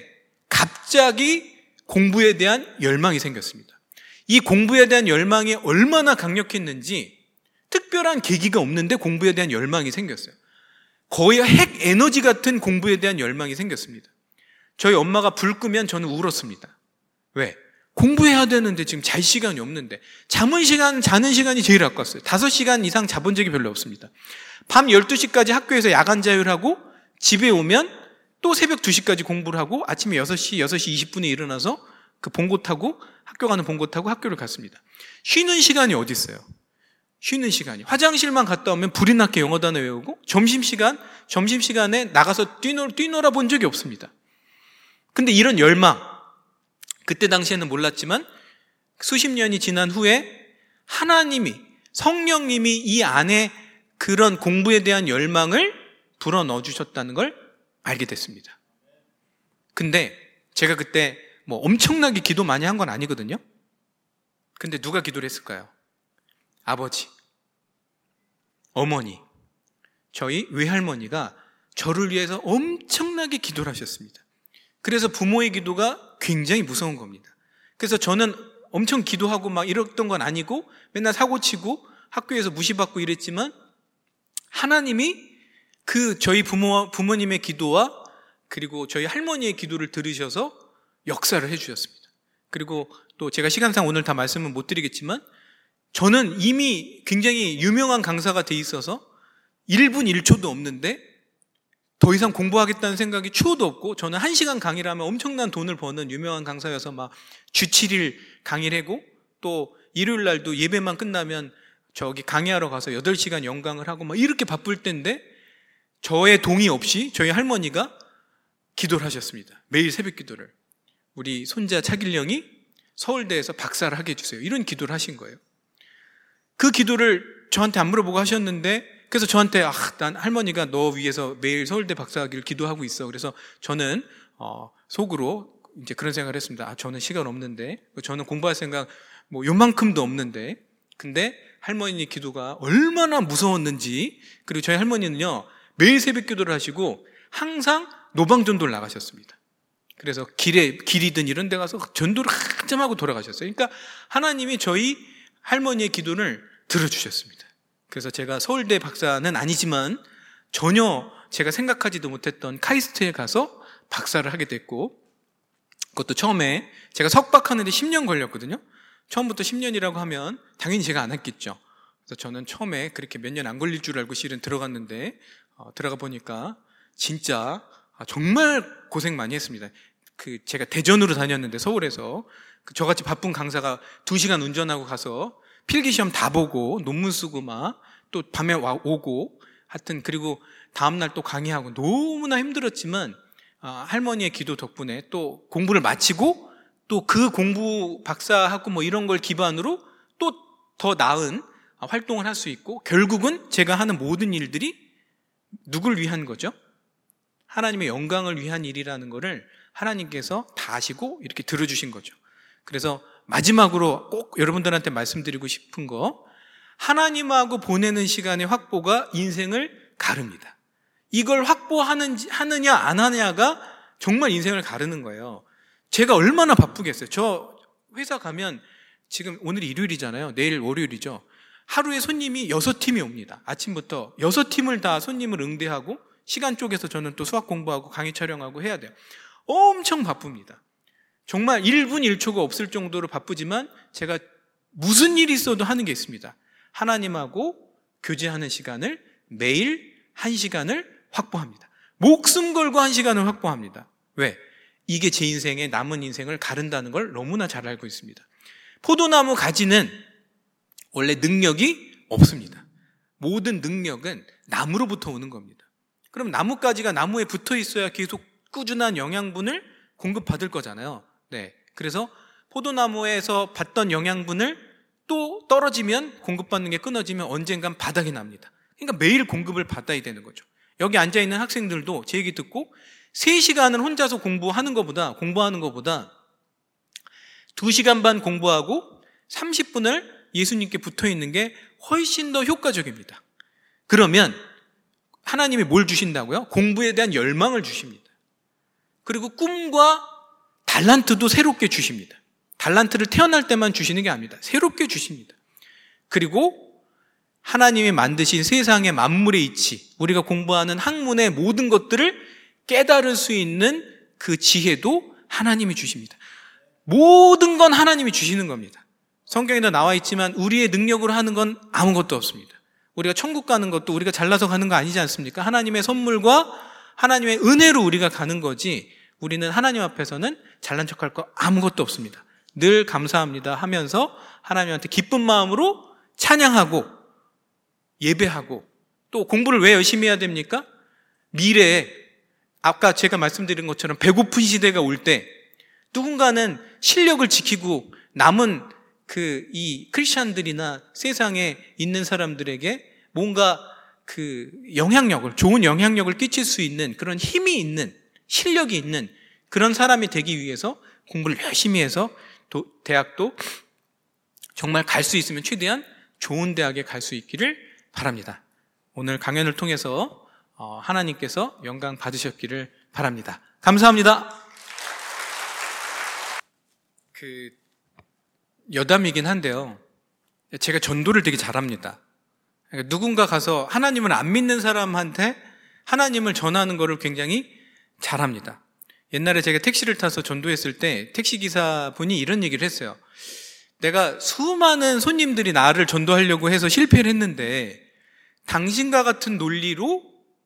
갑자기 공부에 대한 열망이 생겼습니다. 이 공부에 대한 열망이 얼마나 강력했는지 특별한 계기가 없는데 공부에 대한 열망이 생겼어요. 거의 핵 에너지 같은 공부에 대한 열망이 생겼습니다. 저희 엄마가 불 끄면 저는 울었습니다. 왜? 공부해야 되는데 지금 잘 시간이 없는데 잠은 시간, 자는 시간이 제일 아까웠어요. 다섯 시간 이상 자본 적이 별로 없습니다. 밤 열두 시까지 학교에서 야간 자율하고 집에 오면 또 새벽 두 시까지 공부를 하고 아침에 여섯 시, 여섯 시 이십 분에 일어나서 그 봉고 타고 학교 가는 봉고 타고 학교를 갔습니다. 쉬는 시간이 어디 있어요? 쉬는 시간이. 화장실만 갔다 오면 불이 났게 영어 단어 외우고 점심시간, 점심시간에 나가서 뛰놀, 뛰놀아 본 적이 없습니다. 근데 이런 열망, 그때 당시에는 몰랐지만 수십 년이 지난 후에 하나님이, 성령님이 이 안에 그런 공부에 대한 열망을 불어넣어 주셨다는 걸 알게 됐습니다. 근데 제가 그때 뭐 엄청나게 기도 많이 한 건 아니거든요. 근데 누가 기도를 했을까요? 아버지, 어머니, 저희 외할머니가 저를 위해서 엄청나게 기도를 하셨습니다. 그래서 부모의 기도가 굉장히 무서운 겁니다. 그래서 저는 엄청 기도하고 막 이랬던 건 아니고 맨날 사고치고 학교에서 무시받고 이랬지만 하나님이 그 저희 부모, 부모님의 기도와 그리고 저희 할머니의 기도를 들으셔서 역사를 해주셨습니다. 그리고 또 제가 시간상 오늘 다 말씀은 못 드리겠지만 저는 이미 굉장히 유명한 강사가 돼 있어서 일 분 일 초도 없는데 더 이상 공부하겠다는 생각이 추호도 없고 저는 한 시간 강의를 하면 엄청난 돈을 버는 유명한 강사여서 막 주 칠 일 강의를 하고 또 일요일 날도 예배만 끝나면 저기 강의하러 가서 여덟 시간 연강을 하고 막 이렇게 바쁠 때인데 저의 동의 없이 저희 할머니가 기도를 하셨습니다. 매일 새벽 기도를. 우리 손자 차길령이 서울대에서 박사를 하게 해주세요. 이런 기도를 하신 거예요. 그 기도를 저한테 안 물어보고 하셨는데 그래서 저한테 아, 난 할머니가 너 위해서 매일 서울대 박사하기를 기도하고 있어. 그래서 저는 어, 속으로 이제 그런 생각을 했습니다. 아, 저는 시간 없는데, 저는 공부할 생각 뭐 요만큼도 없는데, 근데 할머니 기도가 얼마나 무서웠는지. 그리고 저희 할머니는요 매일 새벽 기도를 하시고 항상 노방전도를 나가셨습니다. 그래서 길에 길이든 이런 데 가서 전도를 한참 하고 돌아가셨어요. 그러니까 하나님이 저희 할머니의 기도를 들어주셨습니다. 그래서 제가 서울대 박사는 아니지만 전혀 제가 생각하지도 못했던 카이스트에 가서 박사를 하게 됐고, 그것도 처음에 제가 석박하는데 십 년 걸렸거든요. 처음부터 십 년이라고 하면 당연히 제가 안 했겠죠. 그래서 저는 처음에 그렇게 몇 년 안 걸릴 줄 알고 실은 들어갔는데 어, 들어가 보니까 진짜 정말 고생 많이 했습니다. 그 제가 대전으로 다녔는데 서울에서 그 저같이 바쁜 강사가 두 시간 운전하고 가서 필기시험 다 보고 논문 쓰고 막 또 밤에 와 오고 하여튼 그리고 다음날 또 강의하고 너무나 힘들었지만 아, 할머니의 기도 덕분에 또 공부를 마치고 또 그 공부 박사하고 뭐 이런 걸 기반으로 또 더 나은 활동을 할 수 있고 결국은 제가 하는 모든 일들이 누굴 위한 거죠? 하나님의 영광을 위한 일이라는 것을 하나님께서 다 아시고 이렇게 들어주신 거죠. 그래서 마지막으로 꼭 여러분들한테 말씀드리고 싶은 거, 하나님하고 보내는 시간의 확보가 인생을 가릅니다. 이걸 확보하는, 하느냐 안 하느냐가 정말 인생을 가르는 거예요. 제가 얼마나 바쁘겠어요. 저 회사 가면 지금 오늘 일요일이잖아요. 내일 월요일이죠. 하루에 손님이 여섯 팀이 옵니다. 아침부터 여섯 팀을 다 손님을 응대하고 시간 쪼개서 저는 또 수학 공부하고 강의 촬영하고 해야 돼요. 엄청 바쁩니다. 정말 일 분 일 초가 없을 정도로 바쁘지만 제가 무슨 일이 있어도 하는 게 있습니다. 하나님하고 교제하는 시간을 매일 한 시간을 확보합니다. 목숨 걸고 한 시간을 확보합니다. 왜? 이게 제 인생의 남은 인생을 가른다는 걸 너무나 잘 알고 있습니다. 포도나무 가지는 원래 능력이 없습니다. 모든 능력은 나무로부터 오는 겁니다. 그럼 나뭇가지가 나무에 붙어 있어야 계속 꾸준한 영양분을 공급받을 거잖아요. 네. 그래서 포도나무에서 받던 영양분을 또 떨어지면, 공급받는 게 끊어지면 언젠간 바닥이 납니다. 그러니까 매일 공급을 받아야 되는 거죠. 여기 앉아있는 학생들도 제 얘기 듣고 세 시간을 혼자서 공부하는 것보다, 공부하는 것보다 두 시간 반 공부하고 삼십 분을 예수님께 붙어 있는 게 훨씬 더 효과적입니다. 그러면 하나님이 뭘 주신다고요? 공부에 대한 열망을 주십니다. 그리고 꿈과 달란트도 새롭게 주십니다. 달란트를 태어날 때만 주시는 게 아닙니다. 새롭게 주십니다. 그리고 하나님이 만드신 세상의 만물의 이치, 우리가 공부하는 학문의 모든 것들을 깨달을 수 있는 그 지혜도 하나님이 주십니다. 모든 건 하나님이 주시는 겁니다. 성경에도 나와 있지만 우리의 능력으로 하는 건 아무것도 없습니다. 우리가 천국 가는 것도 우리가 잘나서 가는 거 아니지 않습니까? 하나님의 선물과 하나님의 은혜로 우리가 가는 거지, 우리는 하나님 앞에서는 잘난 척할 거 아무것도 없습니다. 늘 감사합니다 하면서 하나님한테 기쁜 마음으로 찬양하고 예배하고, 또 공부를 왜 열심히 해야 됩니까? 미래에 아까 제가 말씀드린 것처럼 배고픈 시대가 올 때 누군가는 실력을 지키고 남은 그 이 크리스찬들이나 세상에 있는 사람들에게 뭔가 그 영향력을, 좋은 영향력을 끼칠 수 있는 그런 힘이 있는, 실력이 있는 그런 사람이 되기 위해서 공부를 열심히 해서 또 대학도 정말 갈 수 있으면 최대한 좋은 대학에 갈 수 있기를 바랍니다. 오늘 강연을 통해서 하나님께서 영광 받으셨기를 바랍니다. 감사합니다. 그 여담이긴 한데요, 제가 전도를 되게 잘합니다. 그러니까 누군가 가서 하나님을 안 믿는 사람한테 하나님을 전하는 거를 굉장히 잘합니다. 옛날에 제가 택시를 타서 전도했을 때 택시기사분이 이런 얘기를 했어요. 내가 수많은 손님들이 나를 전도하려고 해서 실패를 했는데 당신과 같은 논리로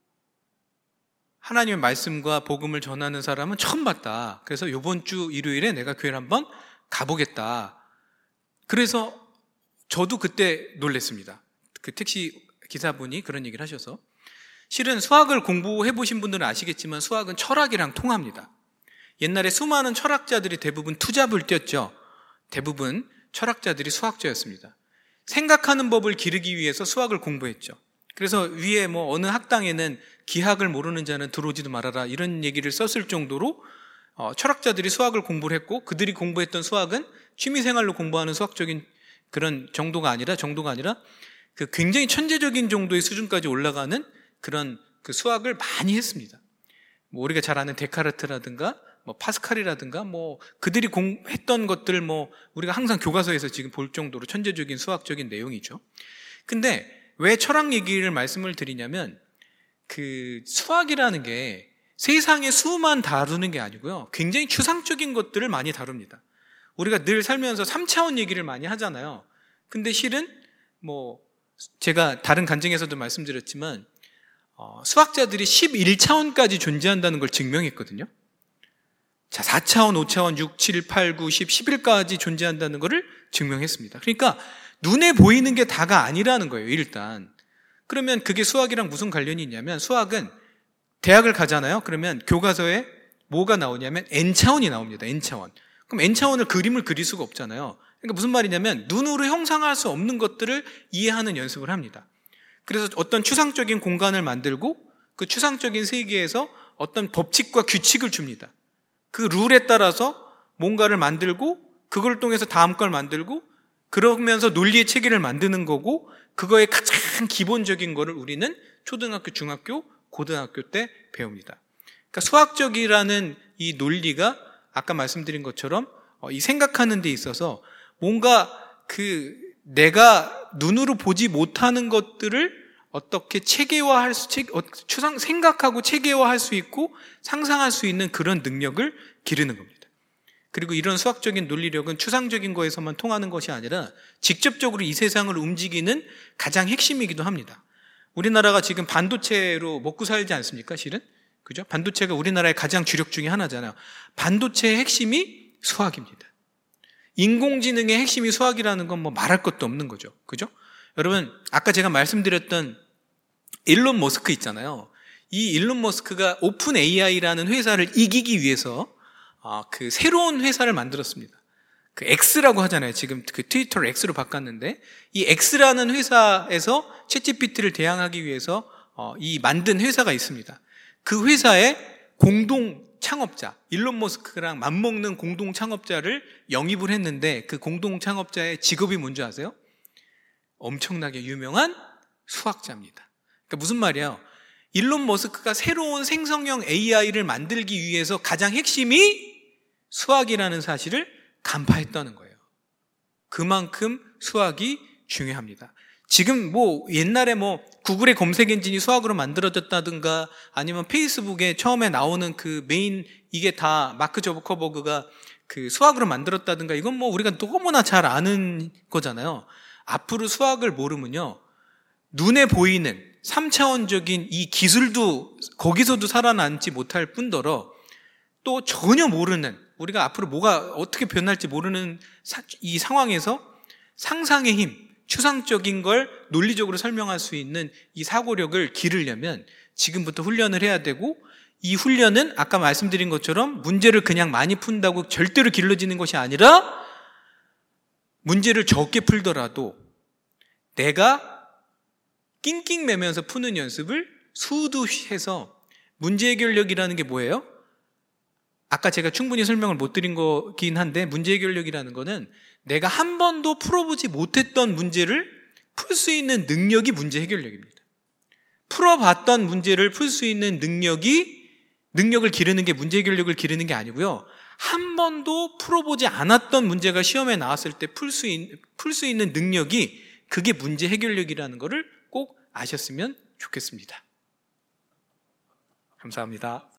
하나님의 말씀과 복음을 전하는 사람은 처음 봤다. 그래서 이번 주 일요일에 내가 교회를 한번 가보겠다. 그래서 저도 그때 놀랐습니다. 그 택시 기사분이 그런 얘기를 하셔서, 실은 수학을 공부해 보신 분들은 아시겠지만 수학은 철학이랑 통합니다. 옛날에 수많은 철학자들이 대부분 투잡을 뛰었죠. 대부분 철학자들이 수학자였습니다. 생각하는 법을 기르기 위해서 수학을 공부했죠. 그래서 위에 뭐 어느 학당에는 기학을 모르는 자는 들어오지도 말아라 이런 얘기를 썼을 정도로 어, 철학자들이 수학을 공부를 했고, 그들이 공부했던 수학은 취미생활로 공부하는 수학적인 그런 정도가 아니라 정도가 아니라 그 굉장히 천재적인 정도의 수준까지 올라가는 그런 그 수학을 많이 했습니다. 뭐 우리가 잘 아는 데카르트라든가 뭐 파스칼이라든가 뭐 그들이 공, 했던 것들 뭐 우리가 항상 교과서에서 지금 볼 정도로 천재적인 수학적인 내용이죠. 근데 왜 철학 얘기를 말씀을 드리냐면, 그 수학이라는 게 세상의 수만 다루는 게 아니고요, 굉장히 추상적인 것들을 많이 다룹니다. 우리가 늘 살면서 삼 차원 얘기를 많이 하잖아요. 근데 실은 뭐 제가 다른 간증에서도 말씀드렸지만 어, 수학자들이 십일 차원까지 존재한다는 걸 증명했거든요. 자, 사 차원, 오 차원, 육, 칠, 팔, 구, 십, 십일까지 존재한다는 것을 증명했습니다. 그러니까 눈에 보이는 게 다가 아니라는 거예요, 일단. 그러면 그게 수학이랑 무슨 관련이 있냐면, 수학은 대학을 가잖아요. 그러면 교과서에 뭐가 나오냐면 엔 차원이 나옵니다. 엔 차원. 그럼 엔 차원을 그림을 그릴 수가 없잖아요. 그러니까 무슨 말이냐면 눈으로 형상할 수 없는 것들을 이해하는 연습을 합니다. 그래서 어떤 추상적인 공간을 만들고 그 추상적인 세계에서 어떤 법칙과 규칙을 줍니다. 그 룰에 따라서 뭔가를 만들고 그걸 통해서 다음 걸 만들고 그러면서 논리의 체계를 만드는 거고, 그거의 가장 기본적인 거를 우리는 초등학교, 중학교, 고등학교 때 배웁니다. 그러니까 수학적이라는 이 논리가 아까 말씀드린 것처럼 이 생각하는 데 있어서 뭔가 그 내가 눈으로 보지 못하는 것들을 어떻게 체계화할 수, 추상, 생각하고 체계화할 수 있고 상상할 수 있는 그런 능력을 기르는 겁니다. 그리고 이런 수학적인 논리력은 추상적인 거에서만 통하는 것이 아니라 직접적으로 이 세상을 움직이는 가장 핵심이기도 합니다. 우리나라가 지금 반도체로 먹고 살지 않습니까? 실은? 그죠? 반도체가 우리나라의 가장 주력 중에 하나잖아요. 반도체의 핵심이 수학입니다. 인공지능의 핵심이 수학이라는 건 뭐 말할 것도 없는 거죠. 그죠? 여러분, 아까 제가 말씀드렸던 일론 머스크 있잖아요. 이 일론 머스크가 오픈 에이아이라는 회사를 이기기 위해서 아, 그 새로운 회사를 만들었습니다. 그 X라고 하잖아요. 지금 그 트위터를 X로 바꿨는데, 이 X라는 회사에서 챗지피티를 대항하기 위해서 어, 이 만든 회사가 있습니다. 그 회사의 공동 창업자, 일론 머스크랑 맞먹는 공동 창업자를 영입을 했는데, 그 공동 창업자의 직업이 뭔지 아세요? 엄청나게 유명한 수학자입니다. 그러니까 무슨 말이에요? 일론 머스크가 새로운 생성형 에이아이를 만들기 위해서 가장 핵심이 수학이라는 사실을 간파했다는 거예요. 그만큼 수학이 중요합니다. 지금 뭐 옛날에 뭐 구글의 검색 엔진이 수학으로 만들어졌다든가 아니면 페이스북에 처음에 나오는 그 메인 이게 다 마크 저커버그가 그 수학으로 만들었다든가 이건 뭐 우리가 너무나 잘 아는 거잖아요. 앞으로 수학을 모르면요, 눈에 보이는 삼 차원적인 이 기술도 거기서도 살아남지 못할 뿐더러 또 전혀 모르는, 우리가 앞으로 뭐가 어떻게 변할지 모르는 이 상황에서 상상의 힘, 추상적인 걸 논리적으로 설명할 수 있는 이 사고력을 기르려면 지금부터 훈련을 해야 되고, 이 훈련은 아까 말씀드린 것처럼 문제를 그냥 많이 푼다고 절대로 길러지는 것이 아니라 문제를 적게 풀더라도 내가 낑낑매면서 푸는 연습을 수두해서, 문제 해결력이라는 게 뭐예요? 아까 제가 충분히 설명을 못 드린 거긴 한데, 문제 해결력이라는 거는 내가 한 번도 풀어보지 못했던 문제를 풀 수 있는 능력이 문제 해결력입니다. 풀어봤던 문제를 풀 수 있는 능력이, 능력을 기르는 게 문제 해결력을 기르는 게 아니고요, 한 번도 풀어보지 않았던 문제가 시험에 나왔을 때 풀 수 풀 수 있는 능력이, 그게 문제 해결력이라는 거를 꼭 아셨으면 좋겠습니다. 감사합니다.